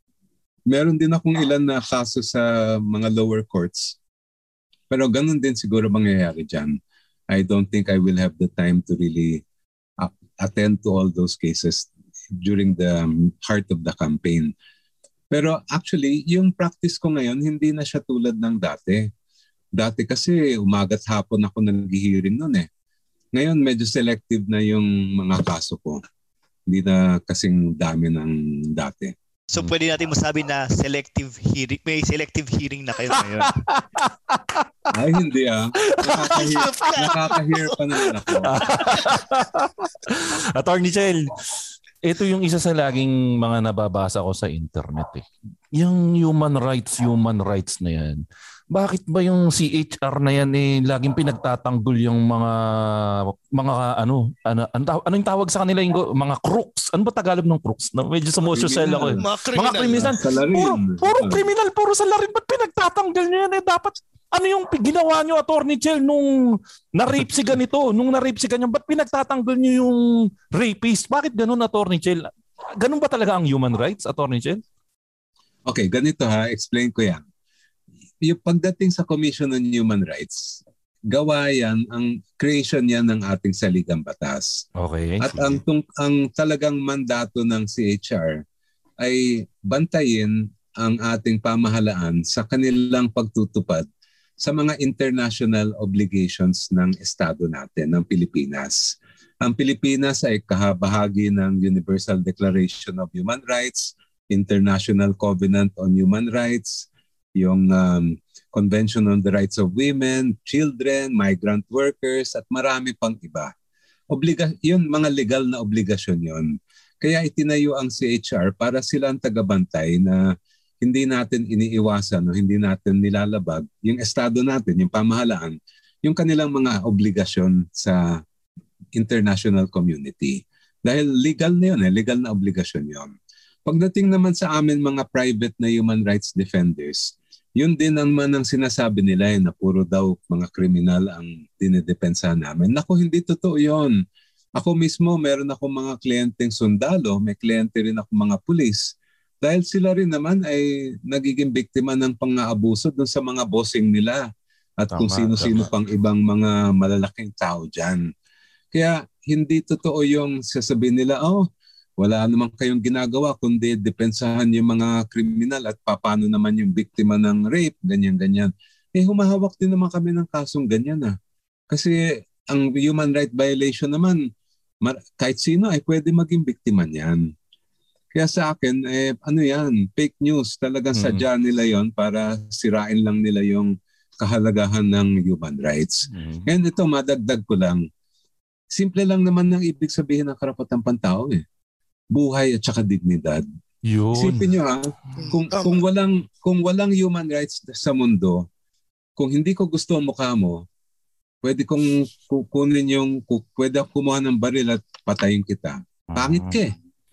Speaker 9: Meron din akong ilan na kaso sa mga lower courts, pero ganun din siguro mangyayari dyan. I don't think I will have the time to really uh, attend to all those cases during the heart of the campaign. Pero actually, yung practice ko ngayon, hindi na siya tulad ng dati. Dati kasi umaga't hapon ako nag-hearing nun eh. Ngayon medyo selective na yung mga kaso ko. Hindi na kasing dami ng dati.
Speaker 7: So hmm. pwede natin masabi na selective hearing, may selective hearing na kayo ngayon.
Speaker 9: Ay hindi ah. Nakaka-hear, nakaka-hear pa naman ako.
Speaker 8: Attorney Chel, ito yung isa sa laging mga nababasa ko sa internet eh. Yung human rights, human rights na yan. Bakit ba yung C H R na yan eh laging pinagtatanggol yung mga mga ano ano ano yung tawag sa kanila, yung mga crooks? Ano ba Tagalog ng crooks? Na medyo sumososel ako eh.
Speaker 5: Mga kriminal.
Speaker 8: Mga kriminal. Puro, puro kriminal, puro salarin. Ba't pinagtatanggal niyo yan eh? Dapat ano yung ginawa niyo, Attorney Chel, nung na-rape si ganito, nung na-rape si ganyan, ba't pinagtatanggol niyo yung rapist? Bakit ganun, Attorney Chel? Ganun ba talaga ang human rights, Attorney Chel?
Speaker 9: Okay, ganito ha, explain ko yan. Yung pagdating sa Commission on Human Rights, gawa yan, ang creation yan ng ating saligang batas.
Speaker 8: Okay.
Speaker 9: At ang, tung, ang talagang mandato ng C H R ay bantayin ang ating pamahalaan sa kanilang pagtutupad sa mga international obligations ng Estado natin, ng Pilipinas. Ang Pilipinas ay kahabahagi ng Universal Declaration of Human Rights, International Covenant on Human Rights, yung um, Convention on the Rights of Women, Children, Migrant Workers, at marami pang iba. Obliga- yun, mga legal na obligasyon yun. Kaya itinayo ang C H R para sila ang tagabantay na hindi natin iniiwasan o hindi natin nilalabag yung estado natin, yung pamahalaan, yung kanilang mga obligasyon sa international community. Dahil legal na yun, eh, legal na obligasyon yun. Pagdating naman sa amin mga private na human rights defenders, yun din naman ang sinasabi nila eh, na puro daw mga kriminal ang dinidepensa namin. Naku, hindi totoo yun. Ako mismo, meron ako mga kliyenteng sundalo, may kliyente rin ako mga pulis. Dahil sila rin naman ay nagiging biktima ng pang-aabuso dun sa mga bossing nila at tama, kung sino-sino tama. Pang ibang mga malalaking tao dyan. Kaya hindi totoo yung sasabihin nila, oh, wala naman kayong ginagawa kundi depensahan yung mga kriminal at paano naman yung biktima ng rape, ganyan-ganyan. Eh humahawak din naman kami ng kasong ganyan ah. Kasi ang human right violation naman, kahit sino ay pwede maging biktima niyan. Kaya sa akin, eh, ano yan, fake news. Talagang sadya nila yon para sirain lang nila yung kahalagahan ng human rights. Mm-hmm. And ito, madagdag ko lang. Simple lang naman ang ibig sabihin ng karapatang pantao eh. Buhay at saka dignidad.
Speaker 8: Yun.
Speaker 9: Isipin nyo ha, kung, kung, walang, kung walang human rights sa mundo, kung hindi ko gusto ang mukha mo, pwede kong kukunin yung, pwede ako kumuha ng baril at patayin kita. Pangit ka eh.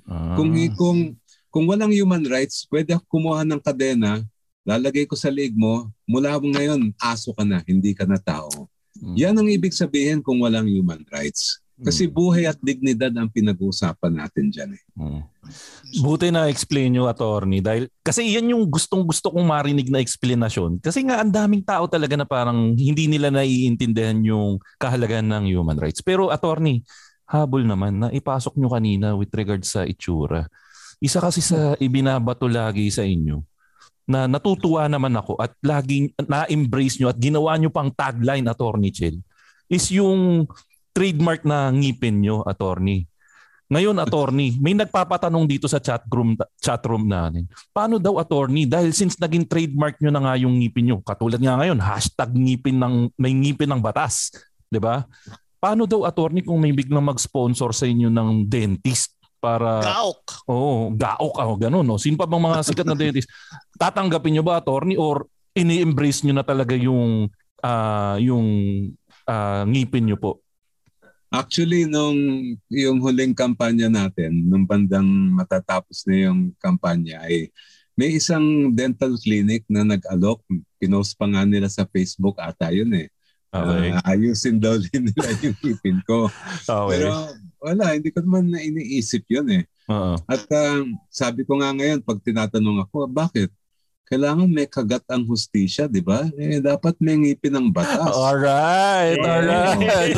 Speaker 9: Ah. Kung, kung, kung walang human rights, pwede ako kumuha ng kadena, lalagay ko sa liig mo, mula ngayon, aso ka na, hindi ka na tao. Hmm. Yan ang ibig sabihin kung walang human rights. Kasi buhay at dignidad ang pinag-uusapan natin dyan. Eh.
Speaker 8: Hmm. Buti na explain nyo, attorney. Dahil, kasi yan yung gustong-gusto kong marinig na explanation. Kasi nga ang daming tao talaga na parang hindi nila naiintindihan yung kahalagahan ng human rights. Pero attorney, habol naman na ipasok nyo kanina with regard sa itsura. Isa kasi sa ibinabato lagi sa inyo na natutuwa naman ako at laging na-embrace nyo at ginawa nyo pang tagline, Attorney Chel, is yung trademark na ngipin nyo, attorney. Ngayon, attorney, may nagpapatanong dito sa chat room, chat room natin. Paano daw, attorney? Dahil since naging trademark nyo na nga yung ngipin nyo, katulad nga ngayon, hashtag ngipin ng, may ngipin ng batas. Diba? Paano daw, attorney, kung may biglang mag-sponsor sa inyo ng dentist para...
Speaker 5: Gaok.
Speaker 8: Oo, oh, gaok. Oh, ganun. No? Sino pa bang mga sikat na dentist? Tatanggapin nyo ba, attorney? Or ini-embrace nyo na talaga yung, uh, yung uh, ngipin nyo po?
Speaker 9: Actually, nung yung huling kampanya natin, nung bandang matatapos na yung kampanya, ay may isang dental clinic na nag-alok. Pinost pa nga nila sa Facebook ata yun eh. Okay. Uh, ayusin daw din nila yung ngipin ko. Okay. Pero wala, hindi ko naman na iniisip yun eh. Uh-huh. At uh, sabi ko nga ngayon, pag tinatanong ako, bakit? Kailangan may kagat ang hustisya, di ba? Eh, dapat may ngipin ng batas.
Speaker 8: Alright, yeah. alright.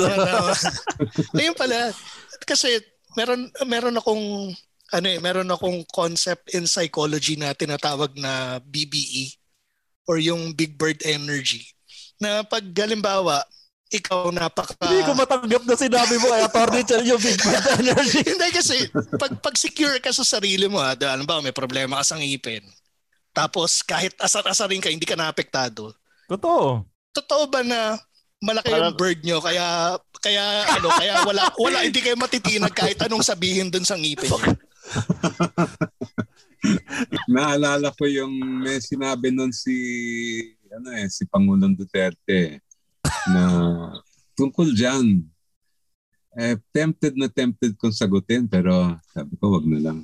Speaker 5: Ayun pala. Kasi meron meron akong ano eh, meron akong concept in psychology na tinatawag na B B E or yung Big Bird Energy. Na pag halimbawa, ikaw napaka...
Speaker 8: Hindi ko matanggap na sinabi mo kay Attorney Chel yung Big Bird Energy.
Speaker 5: Hindi kasi, pag, pag secure ka sa sarili mo, ha, halimbawa may problema ka sa ngipin, tapos kahit asar-asarin ka, hindi ka naapektado.
Speaker 8: Totoo.
Speaker 5: Totoo ba na malaki yung bird nyo kaya kaya ano kaya wala wala hindi kayo matitinag kahit anong sabihin dun sa ngipin?
Speaker 9: Naalala ko yung may sinabi nun si ano eh si Pangulong Duterte na tungkol diyan. Eh tempted na tempted kong sagutin pero sabi ko wag na lang.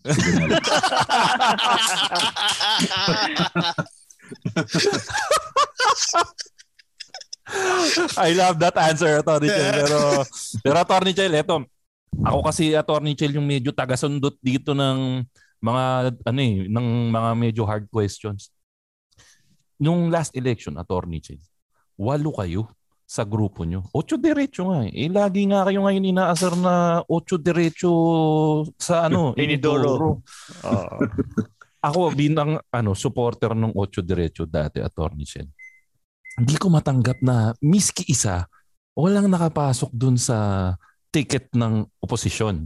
Speaker 8: I love that answer, Attorney Chel. Pero, pero Attorney Chel, eto, ako kasi Attorney Chel yung medyo taga-sundot dito ng mga ano eh, ng mga medyo hard questions. Nung last election, Attorney Chel, walo kayo sa grupo nyo. Ocho diretso nga eh. eh. Lagi nga kayo ngayon inaasar na ocho diretso sa ano,
Speaker 7: Inidoro.
Speaker 8: Uh, ako bilang ano, supporter ng ocho diretso dati, Attorney Chel. Hindi ko matanggap na miski isa, walang nakapasok dun sa ticket ng oposisyon.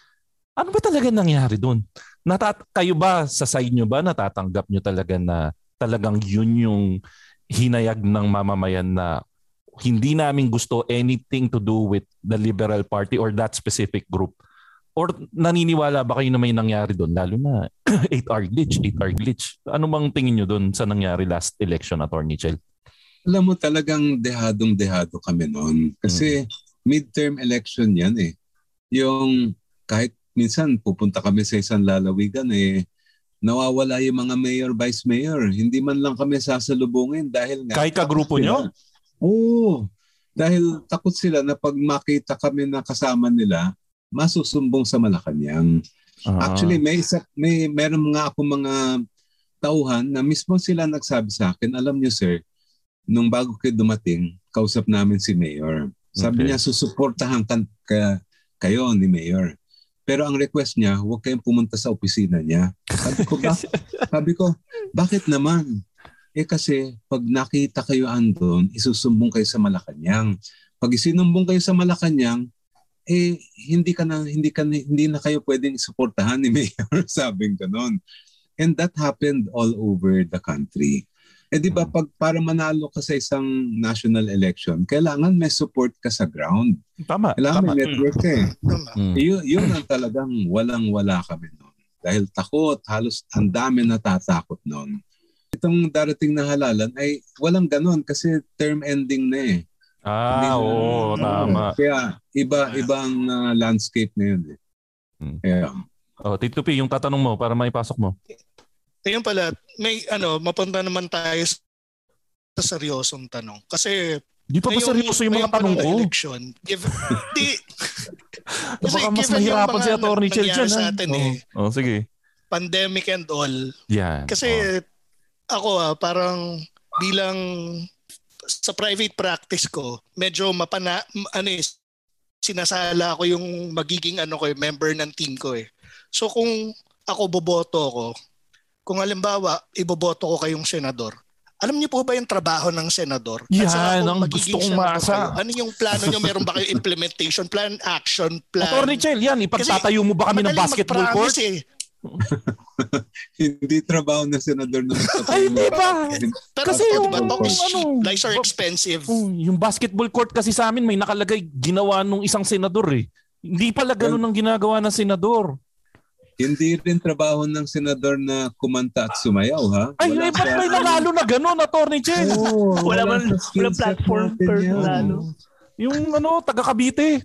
Speaker 8: Ano ba talaga nangyari dun? Natat- kayo ba, sa side nyo ba, natatanggap nyo talaga na talagang yun yung hinayag ng mamamayan na hindi namin gusto anything to do with the Liberal Party or that specific group? Or naniniwala ba kayo na may nangyari doon? Lalo na eight hour glitch, eight hour glitch. Ano bang tingin nyo doon sa nangyari last election, Attorney Chel?
Speaker 9: Alam mo talagang dehadong-dehado kami noon. Kasi hmm. midterm election yan eh. Yung kahit minsan pupunta kami sa isang lalawigan eh, nawawala yung mga mayor, vice mayor. Hindi man lang kami sasalubungin dahil nga...
Speaker 8: Kahit ka-grupo nyo?
Speaker 9: Oo. Dahil takot sila na pag makita kami na kasama nila, masusumbong sa Malacanang. Ah. Actually, may, isa, may meron nga ako mga tauhan na mismo sila nagsabi sa akin, alam niyo sir, nung bago kayo dumating, kausap namin si Mayor. Sabi okay. niya, susuportahan ka, ka, kayo ni Mayor. Pero ang request niya, huwag kayong pumunta sa opisina niya. Sabi ko, ba, sabi ko bakit naman? Eh kasi pag nakita kayo andon, isusumbong kayo sa Malacanang. Pag isinumbong kayo sa Malacanang, eh hindi ka na hindi ka hindi na kayo pwedeng suportahan ni Mayor, sabing ganoon. And that happened all over the country. Eh di ba pag para manalo ka sa isang national election, kailangan may support ka sa ground.
Speaker 8: Tama.
Speaker 9: Kailangan
Speaker 8: tama.
Speaker 9: may network eh.
Speaker 8: Mm.
Speaker 9: Yun, yun ang talagang walang-wala kami noon. Dahil takot, halos ang dami natatakot noon. Itong darating na halalan ay walang ganon kasi term ending na eh.
Speaker 8: Ah, oo, tama.
Speaker 9: Kaya iba ibang uh, landscape na yun eh.
Speaker 8: Hmm.
Speaker 9: Yeah.
Speaker 8: Oh, Tito P, yung tatanong mo para maipasok mo.
Speaker 5: Ayun pala, may ano, mapunta naman tayo sa seryosong tanong. Kasi
Speaker 8: di pa ba seryoso yung mga tanong ko?
Speaker 5: Election, give, di,
Speaker 8: kasi baka mas mahirapan si Attorney Chel dyan.
Speaker 5: Sa atin,
Speaker 8: oh.
Speaker 5: eh,
Speaker 8: oh, sige.
Speaker 5: Pandemic and all.
Speaker 8: Yan.
Speaker 5: Kasi oh. ako ah, parang bilang sa private practice ko, medyo mapana, ano eh, sinasala ko yung magiging ano ko, member ng team ko eh. So kung ako boboto ko, kung halimbawa iboboto ko kayong senador, alam niyo po ba yung trabaho ng senador?
Speaker 8: Yan, ang gusto kong maasa.
Speaker 5: Ano yung plano niyo? Meron ba kayo implementation plan, action plan?
Speaker 8: Attorney Chel, yan, ipagtatayo mo ba kami ng basketball court? Eh.
Speaker 9: Hindi trabaho ng senador na
Speaker 8: ay, di ba?
Speaker 5: Pero
Speaker 8: kasi
Speaker 5: diba,
Speaker 8: yung,
Speaker 5: talk is cheap,
Speaker 8: ano,
Speaker 5: lives are expensive.
Speaker 8: Yung basketball court kasi sa amin may nakalagay ginawa nung isang senador eh. Hindi pala ganun ang ginagawa ng senador.
Speaker 9: Hindi rin trabaho ng senador na kumanta at sumayaw, ha?
Speaker 8: Ay, wala ba't may nanalo na gano'n, Attorney Chel?
Speaker 7: Oh, wala man, wala platform per nanalo.
Speaker 8: Yung ano, taga Cavite.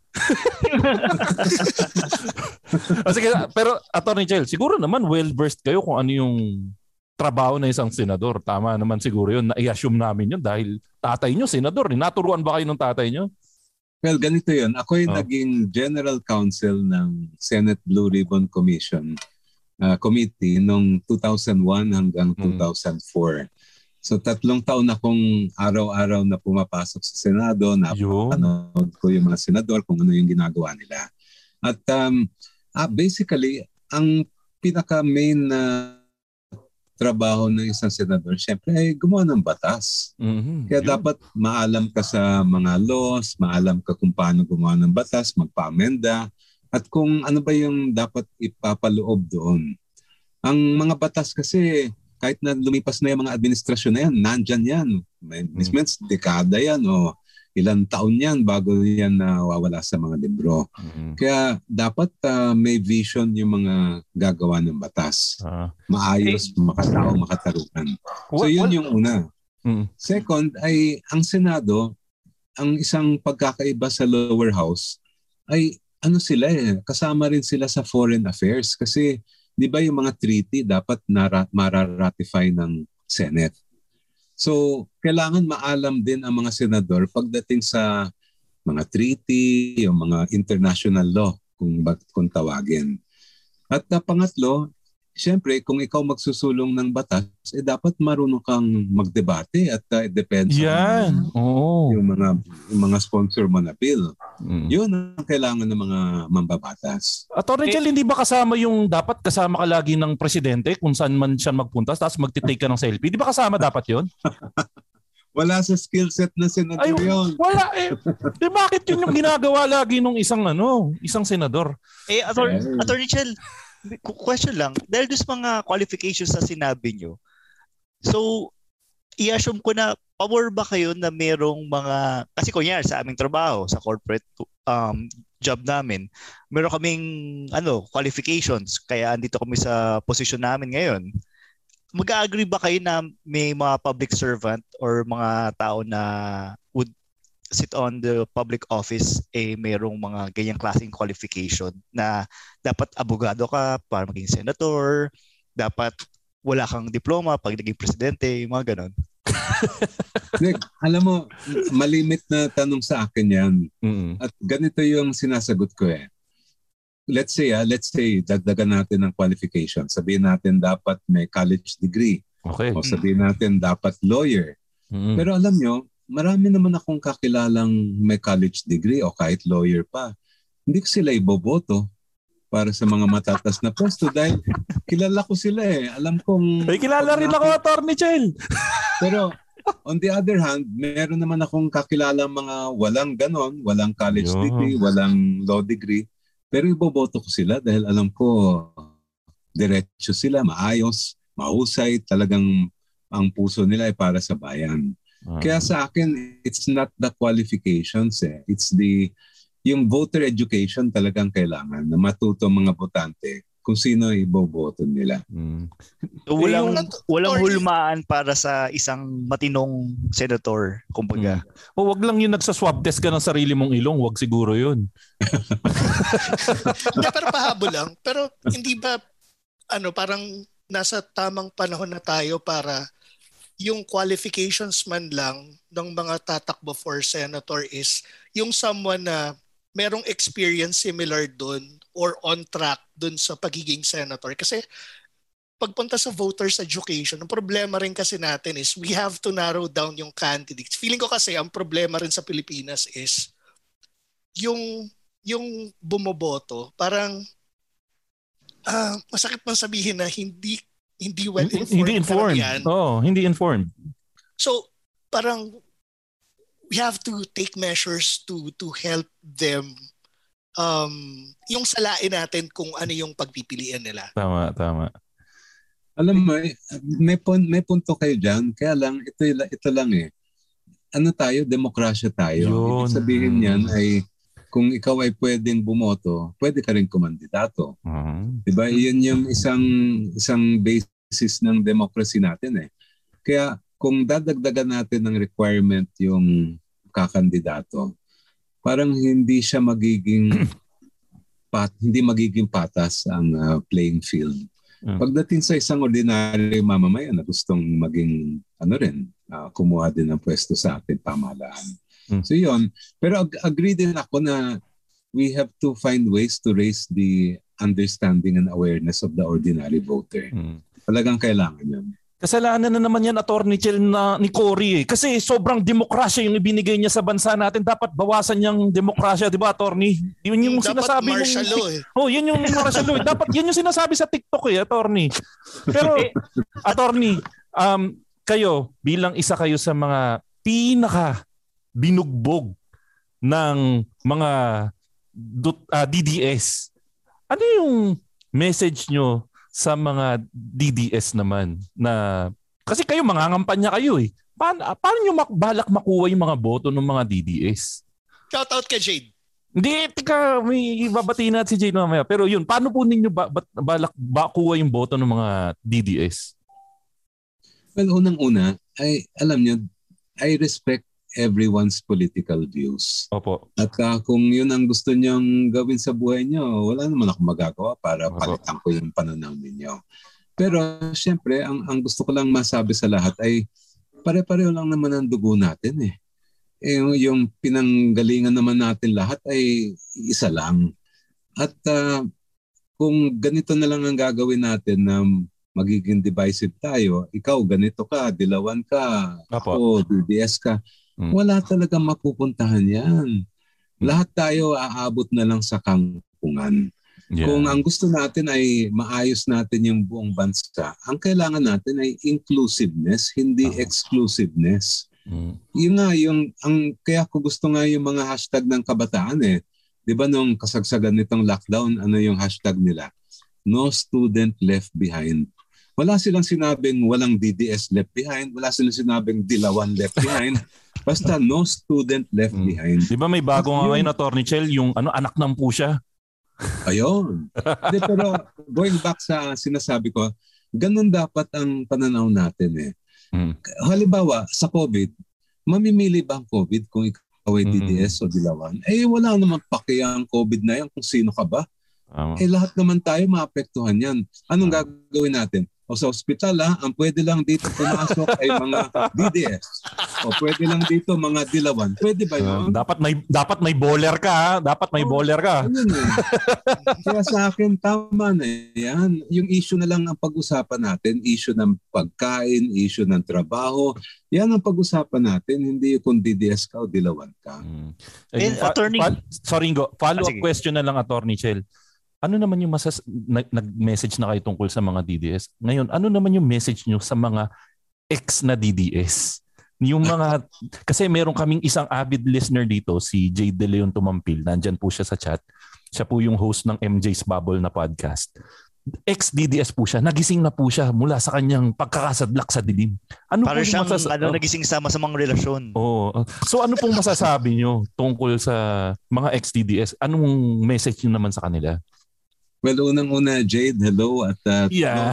Speaker 8: oh, sige, pero Attorney Chel, siguro naman well-versed kayo kung ano yung trabaho na isang senador. Tama naman siguro yun. Na-i-assume namin yun dahil tatay nyo, senador. Naturuan ba kayo ng tatay nyo?
Speaker 9: Well, ganito yun. Ako yung
Speaker 8: oh.
Speaker 9: naging General Counsel ng Senate Blue Ribbon Commission uh, Committee noong two thousand one hanggang two thousand four. Mm. So tatlong taon akong araw-araw na pumapasok sa Senado, napapanood ko yung mga senador kung ano yung ginagawa nila. At um, ah, basically, ang pinaka-main na uh, trabaho ng isang senador, syempre ay gumawa ng batas.
Speaker 8: Mm-hmm.
Speaker 9: Kaya
Speaker 8: Yun.
Speaker 9: dapat maalam ka sa mga laws, maalam ka kung paano gumawa ng batas, magpa-amenda, at kung ano ba yung dapat ipapaloob doon. Ang mga batas kasi, kahit na lumipas na yung mga administrasyon na yan, nandyan yan. May mm-hmm. dekada yan o ilang taon yan bago yan nawawala sa mga libro. Mm-hmm. Kaya dapat uh, may vision yung mga gagawa ng batas. Uh, Maayos, okay. makatao, makatarukan. So what, yun what? yung una. Mm-hmm. Second ay ang Senado, ang isang pagkakaiba sa lower house ay ano sila eh, kasama rin sila sa foreign affairs kasi di ba yung mga treaty dapat nara- mararatify ng Senate. So, kailangan maalam din ang mga senador pagdating sa mga treaty, yung mga international law, kung, kung tawagin. At uh, pangatlo, siyempre, kung ikaw magsusulong ng batas, eh dapat marunong kang magdebate at uh, it depends
Speaker 8: Yan.
Speaker 9: on
Speaker 8: oh.
Speaker 9: yung, mga, yung mga sponsor mo na bill.
Speaker 8: Mm.
Speaker 9: Yun ang kailangan ng mga mambabatas.
Speaker 8: Attorney Chel, hindi ba kasama yung dapat kasama ka lagi ng presidente kung saan man siya magpunta tapos magtitake ka ng selfie? Di ba kasama dapat yun?
Speaker 9: Wala sa skill set na senador Ay, yun.
Speaker 8: Wala eh. Di bakit yun yung ginagawa lagi nung isang ano, isang senador?
Speaker 7: Eh, Attorney, Attorney Chel, question lang. Dahil doon sa mga qualifications na sinabi nyo, so, i-assume ko na pabor ba kayo na merong mga, kasi kunyari sa aming trabaho, sa corporate um, job namin, meron kaming ano, qualifications, kaya andito kami sa position namin ngayon. Mag-agree ba kayo na may mga public servant or mga tao na would sit on the public office eh merong mga ganyang klaseng qualification na dapat abogado ka para maging senator, dapat wala kang diploma pag naging presidente, mga ganon?
Speaker 9: Nick, alam mo, malimit na tanong sa akin yan.
Speaker 8: Mm-hmm.
Speaker 9: At ganito yung sinasagot ko eh. Let's say, ah, let's say, dagdagan natin ng qualification. Sabihin natin dapat may college degree.
Speaker 8: Okay.
Speaker 9: O sabihin natin dapat lawyer. Mm-hmm. Pero alam nyo, marami naman akong kakilalang may college degree o kahit lawyer pa. Hindi ko sila iboboto para sa mga matatas na posto dahil kilala ko sila eh. Alam kong...
Speaker 8: Ay, kilala rin ako, Attorney Chel.
Speaker 9: Pero on the other hand, meron naman akong kakilala mga walang ganon, walang college Yo. degree, walang law degree. Pero iboboto ko sila dahil alam ko diretso sila, maayos, mahusay, talagang ang puso nila ay para sa bayan. Uh-huh. Kaya sa akin, it's not the qualifications eh. It's the, yung voter education talagang kailangan na matuto mga botante kung sino iboboto nila.
Speaker 8: Mm.
Speaker 7: So, walang, walang hulmaan para sa isang matinong senator, kumbaga.
Speaker 8: Mm. O wag lang yung nagsaswab test ka ng sarili mong ilong, wag siguro yun.
Speaker 5: Hindi, pero pahabol lang. Pero hindi ba, ano, parang nasa tamang panahon na tayo para yung qualifications man lang ng mga tatakbo for senator is yung someone na merong experience similar dun or on track dun sa pagiging senator. Kasi pagpunta sa voters education, ang problema rin kasi natin is we have to narrow down yung candidates. Feeling ko kasi ang problema rin sa Pilipinas is yung yung bumoboto, parang uh, masakit man sabihin na hindi hindi well informed.
Speaker 8: Hindi informed. Oh, hindi informed.
Speaker 5: So, parang we have to take measures to to help them um yung salain natin kung ano yung pagpipilian nila.
Speaker 8: Tama, tama.
Speaker 9: Alam mo, may, pun- may punto kayo dyan. Kaya lang, ito, ito lang eh. Ano tayo? Demokrasya tayo. Ibig sabihin niyan ay kung ikaw ay pwedeng bumoto, pwede ka rin kumandidato. Uh-huh. Diba? Iyan yung isang, isang basis ng democracy natin eh. Kaya kung dadagdagan natin ng requirement yung kakandidato, parang hindi siya magiging pat, hindi magiging patas ang uh, playing field. Mm. Pagdating sa isang ordinary mamamayan na gustong maging ano rin, uh, kumuha din ng pwesto sa ating pamahalaan. Mm. So yun, pero ag- agree din ako na we have to find ways to raise the understanding and awareness of the ordinary voter. Mm. Talagang kailangan yun.
Speaker 8: Kasalanan na naman yan, Attorney Chel, na ni Cory eh. Kasi sobrang demokrasya yung ibinigay niya sa bansa natin. Dapat bawasan yung demokrasya, di ba, Attorney? Yun yung
Speaker 5: dapat
Speaker 8: sinasabi
Speaker 5: martial
Speaker 8: ng...
Speaker 5: law eh.
Speaker 8: Oh, yun yung martial law. Dapat yun yung sinasabi sa TikTok eh, Attorney. Pero, Attorney, um, kayo, bilang isa kayo sa mga pinaka binugbog ng mga uh, D D S, ano yung message nyo sa mga D D S naman na kasi kayo mangangampanya kayo eh. Paano, paano nyo mak- balak makuha yung mga boto ng mga D D S?
Speaker 5: Shout out kay Jade.
Speaker 8: Hindi, tika, may ibabati natin si Jade mamaya. Pero yun, paano po ninyo ba- ba- balak makuha yung boto ng mga D D S?
Speaker 9: Well, unang-una, ay alam nyo, I respect everyone's political views.
Speaker 8: Opo.
Speaker 9: At uh, kung yun ang gusto nyong gawin sa buhay nyo, wala naman ako magagawa para Opo. Palitan ko yung pananaw ninyo. Pero siyempre, ang, ang gusto ko lang masabi sa lahat ay pare-pareho lang naman ang dugo natin eh. eh yung pinanggalingan naman natin lahat ay isa lang. At uh, kung ganito na lang ang gagawin natin na magiging divisive tayo, ikaw ganito ka, dilawan ka,
Speaker 8: Opo.
Speaker 9: ako D D S ka, wala talagang mapupuntahan yan. Lahat tayo aabot na lang sa kampungan. Yeah. Kung ang gusto natin ay maayos natin yung buong bansa, ang kailangan natin ay inclusiveness, hindi uh-huh. exclusiveness. Mm. Yun nga, yung, ang, kaya ko gusto nga yung mga hashtag ng kabataan eh. Di ba nung kasagsagan nitong lockdown, ano yung hashtag nila? No student left behind. Wala silang sinabing walang D D S left behind. Wala silang sinabing dilawan left behind. Basta no student left hmm. behind.
Speaker 8: Di ba may bago nga ngayon, Attorney Chel, yung ano, anak ng pusya?
Speaker 9: Ayun. De, pero going back sa sinasabi ko, ganun dapat ang pananaw natin eh. Hmm. Halimbawa, sa COVID, mamimili ba ang COVID kung ikaw ay D D S hmm. o dilawan? Eh wala namang paki ang COVID na yan kung sino ka ba. Um, eh lahat naman tayo maapektuhan yan. Anong um, gagawin natin? O sa ospital ha, ang pwede lang dito pumasok ay mga D D S. O pwede lang dito mga dilawan. Pwede ba yun?
Speaker 8: Uh, dapat may dapat may bowler ka ha? Dapat may oh, bowler ka.
Speaker 9: Yun, eh. Kaya sa akin, tama na yan. Yung issue na lang ang pag-usapan natin. Issue ng pagkain, issue ng trabaho. Yan ang pag-usapan natin. Hindi kung D D S ka o dilawan ka.
Speaker 8: Hmm. Eh, fa- attorney, fa- sorry Ingo, follow-up ah, question na lang, Attorney Chel. Ano naman yung masas- nag-message na kayo tungkol sa mga D D S? Ngayon, ano naman yung message nyo sa mga ex na D D S? Yung mga, kasi meron kaming isang avid listener dito, si Jade De Leon Tumampil. Nandyan po siya sa chat. Siya po yung host ng M J's Bubble na podcast. Ex-D D S po siya. Nagising na po siya mula sa kanyang pagkakasadlak sa dilim. Ano
Speaker 7: Para
Speaker 8: po
Speaker 7: siyang
Speaker 8: masas-
Speaker 7: ano, nagising sa masamang relasyon.
Speaker 8: Oo. Oh. So ano pong masasabi nyo tungkol sa mga ex-D D S? Anong message nyo naman sa kanila?
Speaker 9: Well, unang-una, Jade, hello. At uh,
Speaker 8: yeah.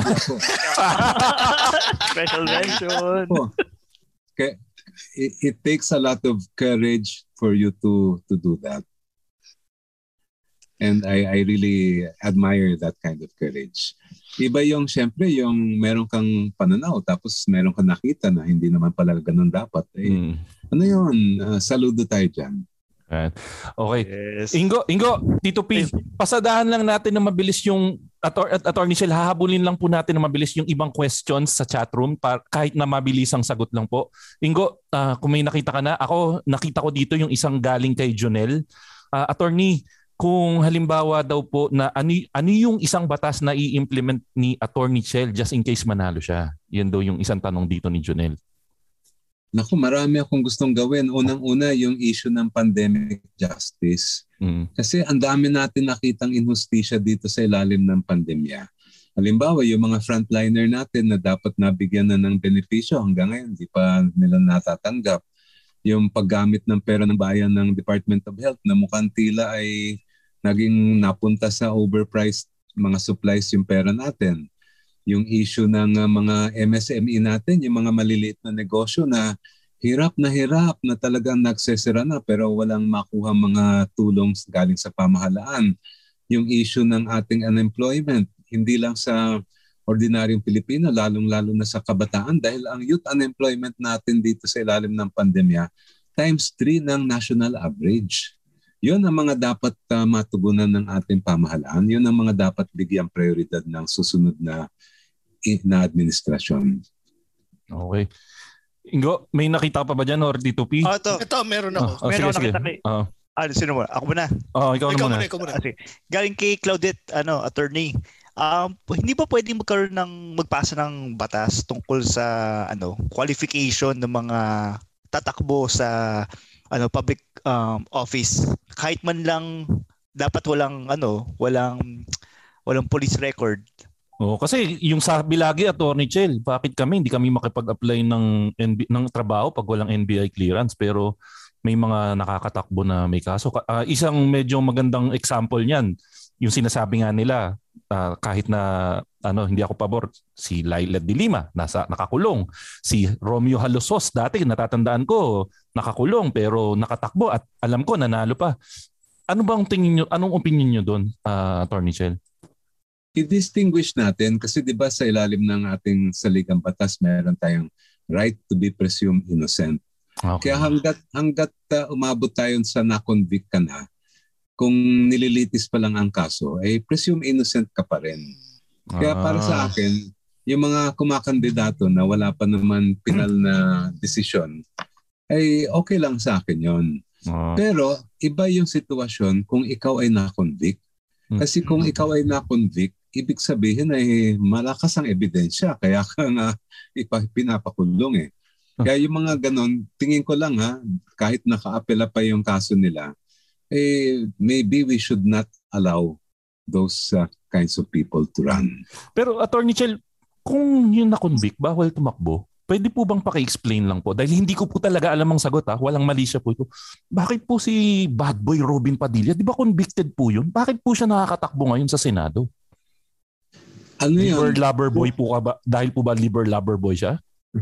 Speaker 7: Special mention.
Speaker 9: Oh, okay. it, it takes a lot of courage for you to to do that. And I, I really admire that kind of courage. Iba yung, syempre, yung meron kang pananaw tapos meron kang nakita na hindi naman pala ganun dapat. Eh, mm. Ano yun? Uh, saludo tayo dyan.
Speaker 8: Okay. Yes. Ingo, Ingo, Tito P, pasadahan lang natin na mabilis yung Ator- Attorney Shell, hahabulin lang po natin na mabilis yung ibang questions sa chatroom para kahit na mabilis ang sagot lang po. Ingo, uh, kung may nakita ka na, ako nakita ko dito yung isang galing kay Jonel. Uh, attorney, kung halimbawa daw po na ano, ano yung isang batas na i-implement ni Attorney Shell just in case manalo siya? Yan daw yung isang tanong dito ni Jonel.
Speaker 9: Naku, marami akong gustong gawin. Unang-una yung issue ng pandemic justice. Mm. Kasi ang dami natin nakitang inhustisya dito sa ilalim ng pandemya. Halimbawa, yung mga frontliner natin na dapat nabigyan na ng benepisyo hanggang ngayon, di pa nila natatanggap. Yung paggamit ng pera ng bayan ng Department of Health na mukhang tila ay naging napunta sa overpriced mga supplies yung pera natin. Yung issue ng uh, mga M S M E natin, yung mga maliliit na negosyo na hirap na hirap na talagang nagsesera na pero walang makuha mga tulong galing sa pamahalaan. Yung issue ng ating unemployment, hindi lang sa ordinaryong Pilipino, lalong-lalo na sa kabataan dahil ang youth unemployment natin dito sa ilalim ng pandemya, times three ng national average. Yun ang mga dapat uh, matugunan ng ating pamahalaan. Yun ang mga dapat bigyang prioridad ng susunod na, na administrasyon.
Speaker 8: Okay. Ingo, may nakita pa ba dyan or Tito P?
Speaker 5: Oh, ito. ito, meron ako.
Speaker 8: Oh, oh,
Speaker 7: meron
Speaker 8: sige,
Speaker 7: ako
Speaker 8: sige.
Speaker 7: nakita. Uh. Ah, sino mo? Ako muna.
Speaker 8: Oh, ikaw, ikaw muna.
Speaker 5: Ikaw muna.
Speaker 7: Kasi, galing kay Claudette, ano, attorney. Um, hindi ba pwedeng magkaroon ng magpasa ng batas tungkol sa ano qualification ng mga tatakbo sa ano public um, office kahit man lang dapat walang ano walang walang police record.
Speaker 8: Oh, kasi yung sabi lagi Attorney Shell, bakit kami hindi kami makipag-apply ng N B- ng trabaho pag walang N B I clearance pero may mga nakakatakbo na may kaso. Uh, isang medyo magandang example niyan, yung sinasabi nga nila Uh, kahit na ano hindi ako pabor, si Laila de Lima nasa nakakulong, si Romeo Halosos dati natatandaan ko nakakulong pero nakatakbo at alam ko nanalo pa. Ano bang tingin niyo, anong opinion niyo doon, uh, Attorney Shell?
Speaker 9: I-distinguish natin kasi 'di ba sa ilalim ng ating saligang batas meron tayong right to be presumed innocent. Okay. Kaya hanggat hanggat uh, umabot tayo sa na-convict ka na, kung nililitis pa lang ang kaso, ay eh, presume innocent ka pa rin. Kaya para sa akin, yung mga kumakandidato na wala pa naman pinal na desisyon, ay okay lang sa akin yon. Ah. Pero iba yung sitwasyon kung ikaw ay na-convict. Kasi kung ikaw ay na-convict, ibig sabihin ay malakas ang ebidensya. Kaya ka nga pinapakulong eh. Kaya yung mga ganon, tingin ko lang ha, kahit naka-apela pa yung kaso nila, eh, maybe we should not allow those uh, kinds of people to run.
Speaker 8: Pero Attorney Shell, kung yung na-convict, bawal tumakbo, pwede po bang paki-explain lang po? Dahil hindi ko po talaga alam ang sagot ha, walang mali siya po ito. Bakit po si Bad Boy Robin Padilla, di ba convicted po yun? Bakit po siya nakakatakbo ngayon sa Senado?
Speaker 9: Ano
Speaker 8: liver
Speaker 9: yun?
Speaker 8: lover boy po ka ba? Dahil po ba liver lover boy siya?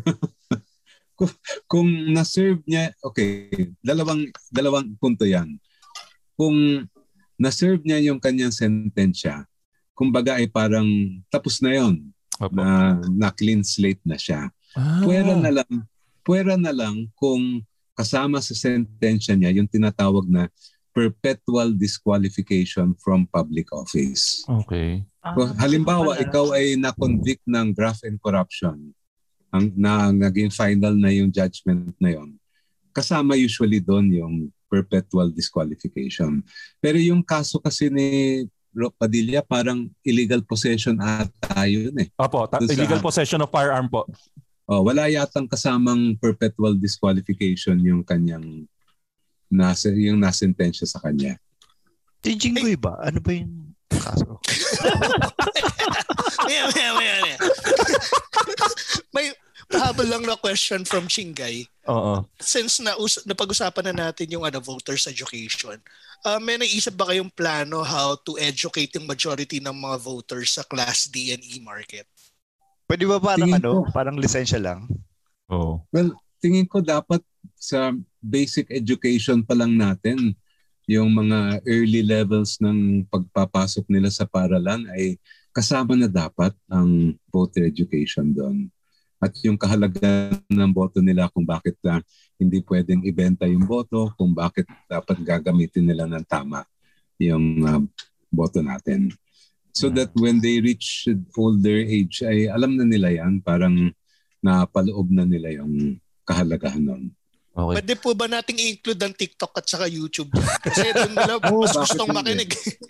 Speaker 9: kung, kung na-serve niya, okay, dalawang, dalawang punto yan. Kung na-serve niya yung kanyang sentensya, kumbaga ay parang tapos na yon, na, na clean slate na siya. Ah. Puwera na lang, puwera na lang kung kasama sa sentensya niya yung tinatawag na perpetual disqualification from public office.
Speaker 8: Okay.
Speaker 9: So, halimbawa, ikaw ay na-convict ng graft and corruption, ang na naging final na yung judgment na yon. Kasama usually doon yung perpetual disqualification. Pero yung kaso kasi ni Padilla, parang illegal possession ata yun eh.
Speaker 8: Opo, ta- illegal sa, possession of firearm po.
Speaker 9: Oh, wala yatang kasamang perpetual disqualification yung kanyang nasa yung nasentensya sa kanya.
Speaker 7: Jinggoy ba? Ano ba yung kaso?
Speaker 5: May may may may. May pahabol lang a question from Chingay.
Speaker 8: Oo.
Speaker 5: Since na napag-usapan na natin yung ano, voters education, uh, may naisip ba kayong plano how to educate yung majority ng mga voters sa Class D and E market?
Speaker 7: Pwede ba parang
Speaker 9: Tingin
Speaker 7: ano,
Speaker 9: ko-
Speaker 7: parang lisensya lang?
Speaker 8: Oo.
Speaker 9: Well, tingin ko dapat sa basic education pa lang natin, yung mga early levels ng pagpapasok nila sa paaralan ay kasama na dapat ang voter education doon. At yung kahalagahan ng boto nila, kung bakit uh, hindi pwedeng ibenta yung boto, kung bakit dapat gagamitin nila ng tama yung uh, boto natin. So that when they reach older age, ay alam na nila yan, parang napaloob na nila yung kahalagahan nun.
Speaker 8: Okay.
Speaker 5: Pwede po ba nating i-include ang TikTok at saka YouTube? Kasi doon nila
Speaker 9: Oh,
Speaker 5: mas
Speaker 9: bakit
Speaker 5: gustong
Speaker 9: hindi?
Speaker 5: makinig.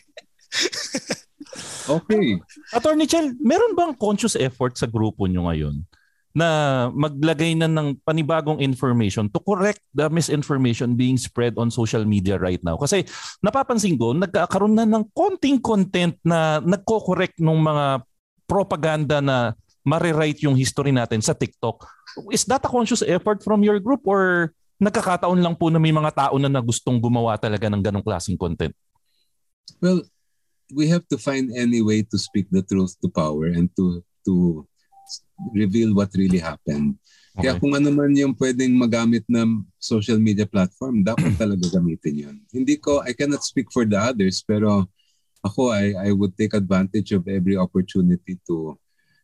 Speaker 9: Okay.
Speaker 8: Attorney Chel, meron bang conscious effort sa grupo nyo ngayon na maglagay na ng panibagong information to correct the misinformation being spread on social media right now? Kasi napapansin ko, nagkakaroon na ng konting content na nagko-correct ng mga propaganda na maririte yung history natin sa TikTok. Is that a conscious effort from your group or nagkakataon lang po na may mga tao na, na gustong gumawa talaga ng ganong klaseng content?
Speaker 9: Well, we have to find any way to speak the truth to power and to to reveal what really happened.
Speaker 8: Okay.
Speaker 9: Kaya kung ano man yung pwedeng magamit ng social media platform, dapat talaga gamitin yun. Hindi ko, I cannot speak for the others, pero ako, I, I would take advantage of every opportunity to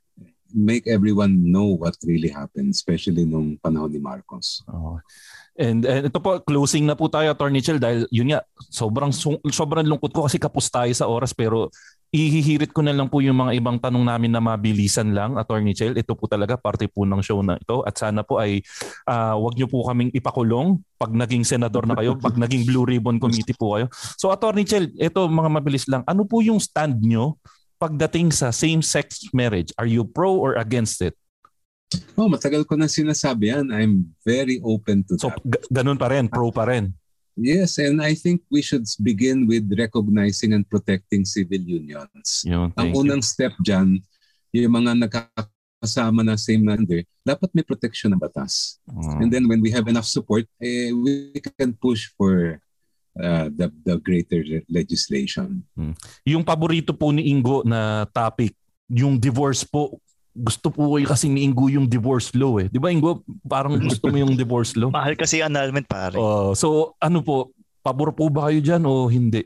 Speaker 9: make everyone know what really happened, especially nung panahon ni Marcos.
Speaker 8: Oh. And, and ito po, closing na po tayo, Attorney Chel, dahil yun nga, sobrang, sobrang lungkot ko kasi kapos tayo sa oras, pero ihihirit ko na lang po yung mga ibang tanong namin na mabilisan lang, Attorney Chel. Ito po talaga, parte po ng show na ito. At sana po ay uh, wag nyo po kaming ipakulong pag naging senador na kayo, pag naging Blue Ribbon Committee po kayo. So, Attorney Chel, ito mga mabilis lang. Ano po yung stand nyo pagdating sa same-sex marriage? Are you pro or against it?
Speaker 9: Oh, matagal ko na sinasabi yan. I'm very open to
Speaker 8: So,
Speaker 9: that.
Speaker 8: g- ganun pa rin, pro pa rin.
Speaker 9: Yes, and I think we should begin with recognizing and protecting civil unions.
Speaker 8: Yun,
Speaker 9: Ang
Speaker 8: thank
Speaker 9: unang
Speaker 8: you.
Speaker 9: step dyan, yung mga nakakasama na same gender, dapat may protection ng batas.
Speaker 8: Mm.
Speaker 9: And then when we have enough support, eh, we can push for uh, the, the greater legislation.
Speaker 8: Yung paborito po ni Ingo na topic, yung divorce po. Gusto po kayo kasi ni Ingo yung divorce law eh. Di ba Ingo? Parang gusto mo yung divorce law.
Speaker 7: Mahal kasi annulment, pare.
Speaker 8: Oh, so ano po, pabor po ba kayo dyan o hindi?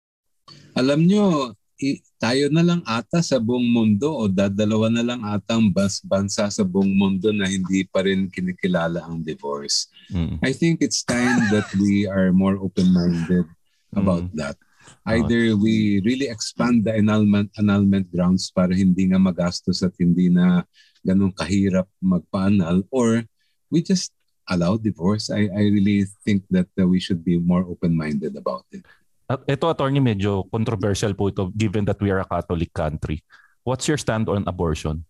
Speaker 9: Alam nyo, i- tayo na lang ata sa buong mundo o dadalawa na lang ata ang bas- bansa sa buong mundo na hindi pa rin kinikilala ang divorce.
Speaker 8: Mm.
Speaker 9: I think it's time that we are more open-minded about
Speaker 8: Mm.
Speaker 9: that. Either we really expand the annulment, annulment grounds para hindi nga magastos at hindi na ganun kahirap magpa-annul, or we just allow divorce. I, I really think that uh, we should be more open-minded about it.
Speaker 8: At ito, attorney, medyo controversial po ito given that we are a Catholic country. What's your stand on abortion?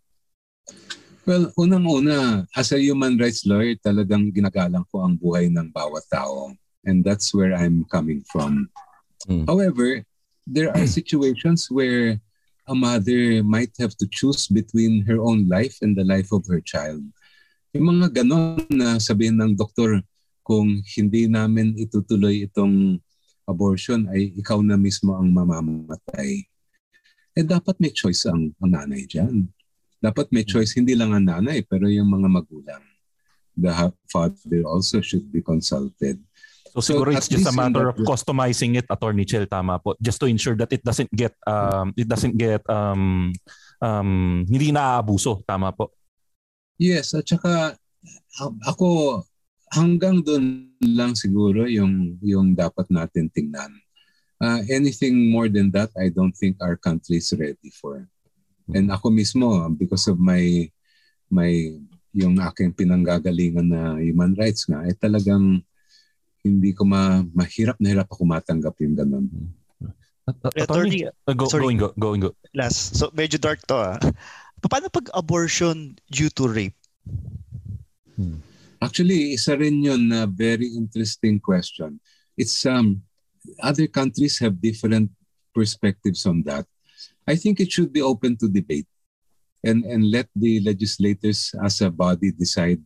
Speaker 9: Well, unang-una, as a human rights lawyer, talagang ginagalang ko ang buhay ng bawat tao. And that's where I'm coming from.
Speaker 8: Mm.
Speaker 9: However, there are situations where a mother might have to choose between her own life and the life of her child. Yung mga ganon na sabihin ng doktor, kung hindi namin itutuloy itong abortion ay ikaw na mismo ang mamamatay. Eh dapat may choice ang, ang nanay dyan. Dapat may choice hindi lang ang nanay pero yung mga magulang. The father also should be consulted.
Speaker 8: So siguro
Speaker 9: So,
Speaker 8: it's
Speaker 9: at
Speaker 8: just a
Speaker 9: least in
Speaker 8: matter
Speaker 9: that-
Speaker 8: of customizing it, Attorney Chel, tama po, just to ensure that it doesn't get um it doesn't get um um hindi naaabuso, tama po.
Speaker 9: Yes, at saka a- ako hanggang doon lang siguro yung yung dapat natin tingnan. Uh, anything more than that, I don't think our country is ready for. And ako mismo, because of my my yung aking pinanggagalingan na human rights nga, eh talagang hindi ko ma, mahirap na hirap ako matanggap yung ganun.
Speaker 8: At- at-
Speaker 7: Attorney,
Speaker 8: uh, go,
Speaker 7: sorry.
Speaker 8: going go, going go.
Speaker 7: Last. So, medyo dark to ah. Paano pag abortion due to rape?
Speaker 9: Actually, isa rin yun na very interesting question. It's um other countries have different perspectives on that. I think it should be open to debate and and let the legislators as a body decide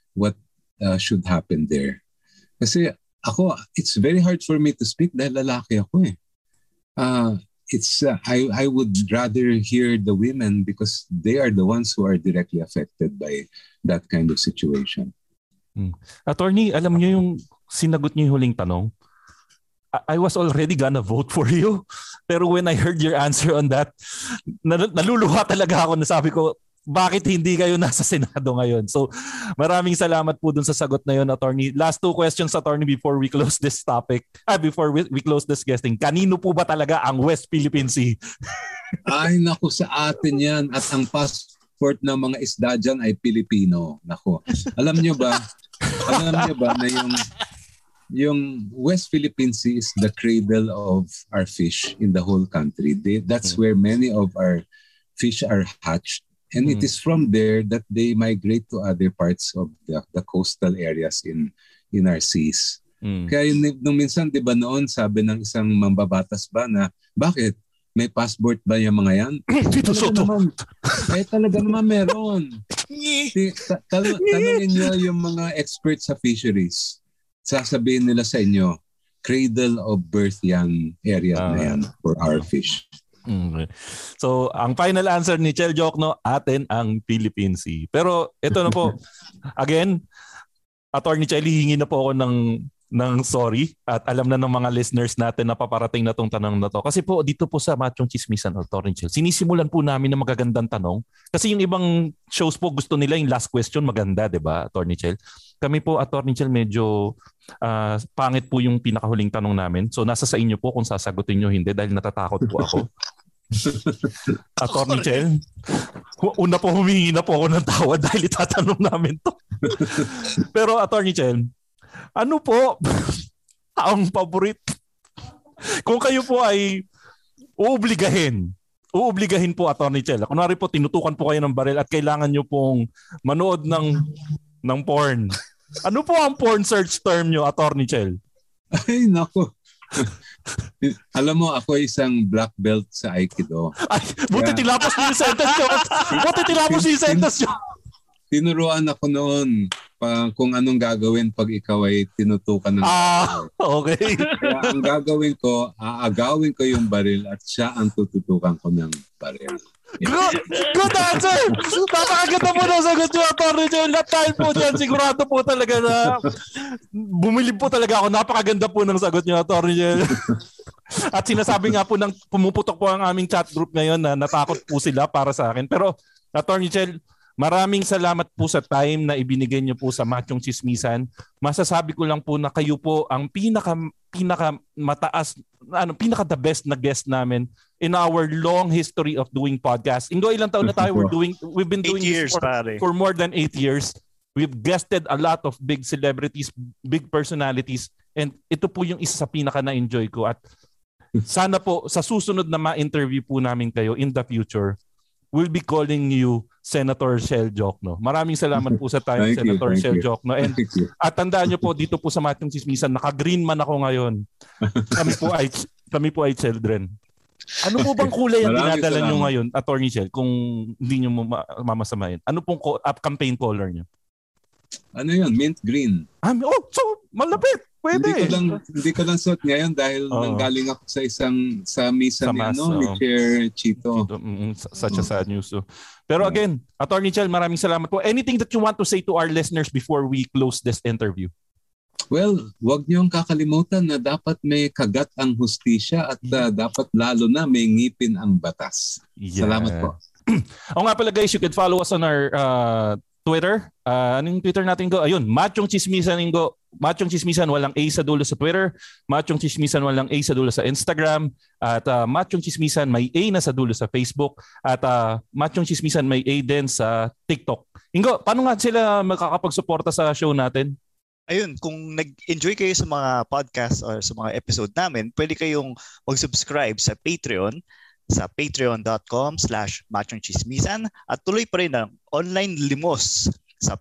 Speaker 9: what uh, should happen there. Kasi ako, it's very hard for me to speak dahil lalaki ako eh. Uh, it's uh, I I would rather hear the women because they are the ones who are directly affected by that kind of situation.
Speaker 8: Hmm. Attorney, alam niyo yung sinagot niyo yung huling tanong? I was already gonna vote for you. Pero when I heard your answer on that, naluluha talaga ako na sabi ko, bakit hindi kayo nasa Senado ngayon? So maraming salamat po dun sa sagot na yun, Attorney. Last two questions, Attorney, before we close this topic. Ah, before we, we close this guesting. Kanino po ba talaga ang West Philippine Sea?
Speaker 9: Ay, naku, sa atin yan. At ang passport ng mga isda dyan ay Pilipino. Naku. Alam nyo ba, alam nyo ba na yung yung West Philippine Sea is the cradle of our fish in the whole country. They, that's where many of our fish are hatched. And mm. it is from there that they migrate to other parts of the, the coastal areas in in our seas. Mm. Kaya yun, nung minsan, di ba noon, sabi ng isang mambabatas ba na, bakit? May passport ba yung mga yan?
Speaker 8: Dito Soto.
Speaker 9: Eh talaga naman meron. Ta- tal- tanungin nyo yung mga experts sa fisheries. Sasabihin nila sa inyo, cradle of birth yan, area uh, na yan for our fish.
Speaker 8: Okay. So, ang final answer ni Chel Diokno, atin ang Philippine Sea. Pero ito na po, again, Attorney Chel, hihingi na po ako ng, ng sorry at alam na ng mga listeners natin na paparating na tong tanong na to. Kasi po, dito po sa Machong Chismisan, Attorney Chel, sinisimulan po namin ng magagandang tanong. Kasi yung ibang shows po, gusto nila yung last question maganda, di ba, Attorney Chel? Kami po, Attorney Chel, medyo uh, pangit po yung pinakahuling tanong namin. So nasa sa inyo po kung sasagutin nyo hindi dahil natatakot po ako. Attorney Chel, una po humingi na po ako ng tawad dahil itatanong namin to. Pero Attorney Chel, ano po ang paborit? Kung kayo po ay uubligahin, uubligahin po, Attorney Chel. Kunwari po, tinutukan po kayo ng baril at kailangan nyo pong manood ng ng porn. Ano po ang porn search term nyo, Attorney Chel?
Speaker 9: Ay, nako. Alam mo, ako isang black belt sa Aikido.
Speaker 8: Ay, buti yeah. tilapos niyo yung sentence nyo. Buti tilapos niyo yung sentence nyo.
Speaker 9: Tinuruan ako noon pa kung anong gagawin pag ikaw ay tinutukan ng
Speaker 8: Ah, okay.
Speaker 9: Kaya ang gagawin ko, aagawin ko yung baril at siya ang tututukan ko ng baril.
Speaker 8: Good, good answer! Napakaganda po ng sagot nyo, Attorney Chel. Not time po dyan. Sigurado po talaga na bumilib po talaga ako. Napakaganda po ng sagot nyo, Attorney Chel. At sinasabi nga po ng pumuputok po ang aming chat group ngayon na natakot po sila para sa akin. Pero, Attorney Chel, maraming salamat po sa time na ibinigay niyo po sa Machong Chismisan. Masasabi ko lang po na kayo po ang pinaka pinaka mataas, ano, pinaka the best na guest namin in our long history of doing podcasts. Ingo, ilang taon na tayo we're doing we've been doing
Speaker 7: eight years,
Speaker 8: this for, for more than eight years. We've guested a lot of big celebrities, big personalities, and ito po yung isa sa pinaka na-enjoy ko. At sana po sa susunod na ma-interview po namin kayo in the future, we'll be calling you Senator Chel Diokno. Maraming salamat po sa time,
Speaker 9: thank
Speaker 8: Senator
Speaker 9: you,
Speaker 8: Chel
Speaker 9: you.
Speaker 8: Diokno. And at tandaan niyo po, dito po sa Machong Chismisan, naka-green man ako ngayon. Kami po ay kami po ay children. Ano po bang kulay ang dinadala niyo ngayon, Attorney Chel, kung hindi niyo mamasamahin? Ano pong co- up campaign color niyo?
Speaker 9: Ano yun? Mint green.
Speaker 8: Ah, oh, so malapit. Pwede.
Speaker 9: Hindi ko lang, hindi ko lang suot ngayon dahil oh. nanggaling ako sa isang sa misa sa ni, mas, ano, oh. ni Chair Chito.
Speaker 8: Chito mm, such a sad news. So. Pero yeah. again, Attorney Chel, maraming salamat po. Anything that you want to say to our listeners before we close this interview?
Speaker 9: Well, wag niyong kakalimutan na dapat may kagat ang hustisya at uh, dapat lalo na may ngipin ang batas. Yeah. Salamat po.
Speaker 8: O nga pala guys, you can follow us on our uh, Twitter. Uh, anong Twitter natin go? Ayun, Machong Chismisan go. Machong Chismisan walang A sa dulo sa Twitter. Machong Chismisan walang A sa dulo sa Instagram. At uh, Machong Chismisan may A na sa dulo sa Facebook. At uh, Machong Chismisan may A din sa TikTok. Ingo, paano nga sila makakapagsuporta sa show natin?
Speaker 7: Ayun, kung nag-enjoy kayo sa mga podcast or sa mga episode namin, pwede kayong mag-subscribe sa Patreon sa patreon.com slash machongchismisan at tuloy pa rin ang online limos sa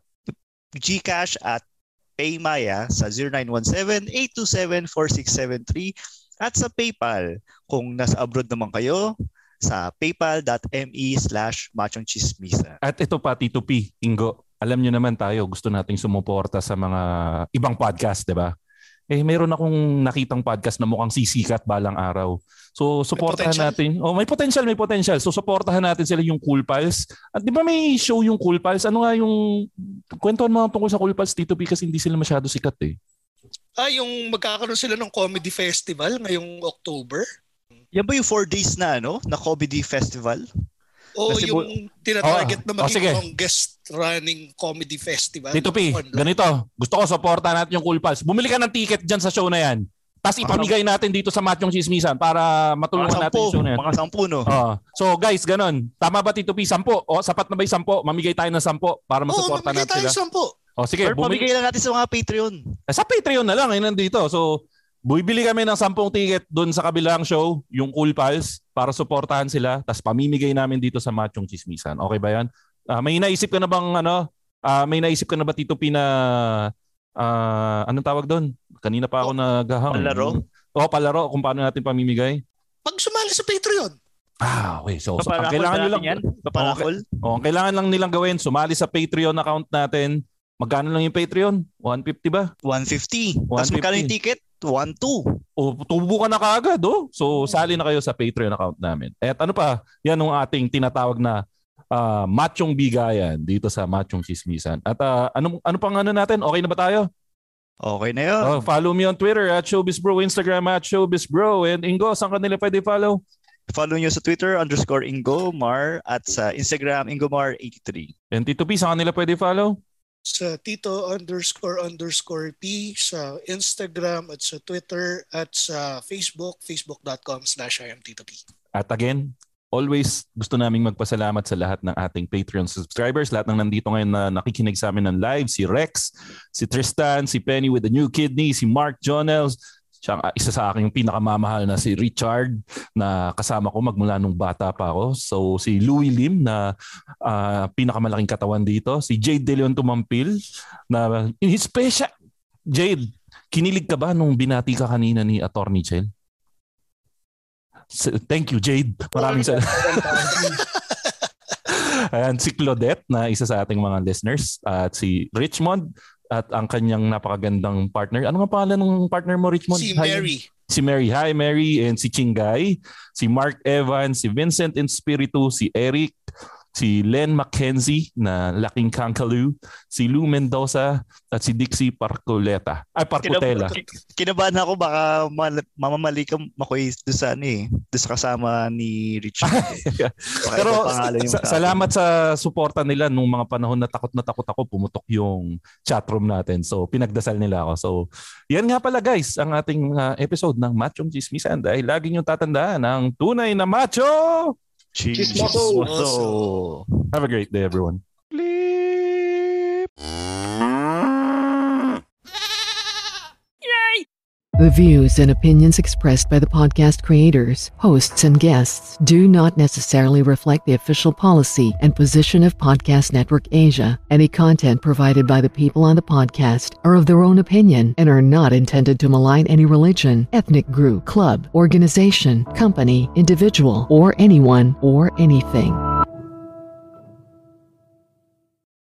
Speaker 7: GCash at Paymaya sa zero nine one seven, eight two seven, four six seven three at sa PayPal kung nasa abroad naman kayo sa paypal.me slash machongchismisan.
Speaker 8: At ito pa, Tito P, Ingo, alam nyo naman tayo, gusto nating sumuporta sa mga ibang podcast, di ba? Eh, mayroon akong nakitang podcast na mukhang sisikat balang araw. So, suportahan natin. Oh, may potential, may potential. So, suportahan natin sila yung Cool Pals. At di ba may show yung Cool Pals? Ano nga yung... Kwentuhan mo tungkol sa Cool Pals, Tito P, kasi hindi sila masyado sikat eh.
Speaker 5: Ah, yung magkakaroon sila ng comedy festival ngayong October?
Speaker 7: Yan ba yung four days na, ano? Na comedy festival?
Speaker 5: Oo,
Speaker 7: Kasi
Speaker 5: yung
Speaker 7: bu-
Speaker 5: tinatarget
Speaker 8: oh,
Speaker 5: na maging
Speaker 8: oh,
Speaker 5: longest running comedy festival.
Speaker 8: Tito P, ganito. Gusto ko supportahan natin yung Cool Pals. Bumili ka ng ticket dyan sa show na yan. Tapos ipamigay natin dito sa Machong Chismisan para matulungan natin yung show na yan.
Speaker 7: Mga sampu, no?
Speaker 8: Uh, so guys, ganun. Tama ba, Tito P? Sampo? O, sapat na ba yung sampo? Mamigay tayo ng sampo para masuporta natin sila. Oo, mamigay tayo
Speaker 5: sampo.
Speaker 8: O, sige.
Speaker 7: Pero pamigay lang natin sa mga Patreon.
Speaker 8: Eh, sa Patreon na lang, eh, nandito. So, bibili kami ng sampung ticket doon sa kabilang show, yung Cool Pals, para suportahan sila. Tapos pamimigay namin dito sa Machong Chismisan. Okay ba yan? Uh, may naisip ka na bang, ano, uh, may naisip ka na ba, Tito P, na, uh, anong tawag doon? Kanina pa ako oh, naghahang.
Speaker 7: Palaro?
Speaker 8: Oo, oh, palaro. Kung paano natin pamimigay.
Speaker 5: Pag sumali sa Patreon.
Speaker 8: Ah, okay. So, so
Speaker 7: ang
Speaker 8: kailangan nilang
Speaker 7: yan? Paparakol?
Speaker 8: Oh, ang kailangan lang nilang gawin, sumali sa Patreon account natin. Magkano lang yung Patreon? one fifty ba?
Speaker 7: one fifty. Tapos magkano yung ticket? one two.
Speaker 8: O, tubo ka na kaagad, oh. So, sali na kayo sa Patreon account namin. At ano pa, yan ang ating tinatawag na uh, Machong Bigayan dito sa Machong Chismisan. At uh, ano, ano pang ano natin? Okay na ba tayo?
Speaker 7: Okay na yun.
Speaker 8: Oh, follow me on Twitter at ShowbizBro, Instagram at ShowbizBro. And Ingo, saan ka nila pwede follow?
Speaker 7: Follow nyo sa Twitter, underscore Ingomar, at sa Instagram, Ingomar eighty-three.
Speaker 8: And Tito P, saan ka nila pwede follow?
Speaker 5: Sa Tito underscore underscore P sa Instagram at sa Twitter at sa Facebook, facebook.com slash I am Tito P.
Speaker 8: At again, always gusto naming magpasalamat sa lahat ng ating Patreon subscribers, lahat ng nandito ngayon na nakikinig sa amin ng live, si Rex, si Tristan, si Penny with the new kidney, si Mark Jonels, siya, isa sa akin yung pinakamamahal na si Richard na kasama ko magmula nung bata pa ako. So si Louie Lim na uh, pinakamalaking katawan dito. Si Jade De Leon Tumampil na in his special. Jade, kinilig ka ba nung binati ka kanina ni Attorney Chel? Thank you, Jade. Maraming salamat. Ayan, si Claudette na isa sa ating mga listeners at si Richmond at ang kanyang napakagandang partner. Ano nga pangalan ng partner mo, Richmond?
Speaker 5: Si Mary.
Speaker 8: Hi. Si Mary. Hi, Mary. And si Chingay. Si Mark Evans. Si Vincent Espiritu. Si Eric. Si Len Mackenzie na laking kankaloo. Si Lou Mendoza. At si Dixie Parcoleta. Ay, Parcotela.
Speaker 7: Kinab- kinabahan ako baka mal- mamamali ka makoy doon sa, ano, eh, doon sa kasama ni Richard.
Speaker 8: Pero sa- salamat sa suporta nila nung mga panahon na takot na takot ako, pumutok yung chatroom natin. So pinagdasal nila ako. So yan nga pala guys, ang ating uh, episode ng Machong Chismisan. Dahil lagi nyo tatandaan ang tunay na macho!
Speaker 5: Chismoso!
Speaker 8: Have a great day everyone.
Speaker 10: The views and opinions expressed by the podcast creators, hosts, and guests do not necessarily reflect the official policy and position of Podcast Network Asia. Any content provided by the people on the podcast are of their own opinion and are not intended to malign any religion, ethnic group, club, organization, company, individual, or anyone or anything.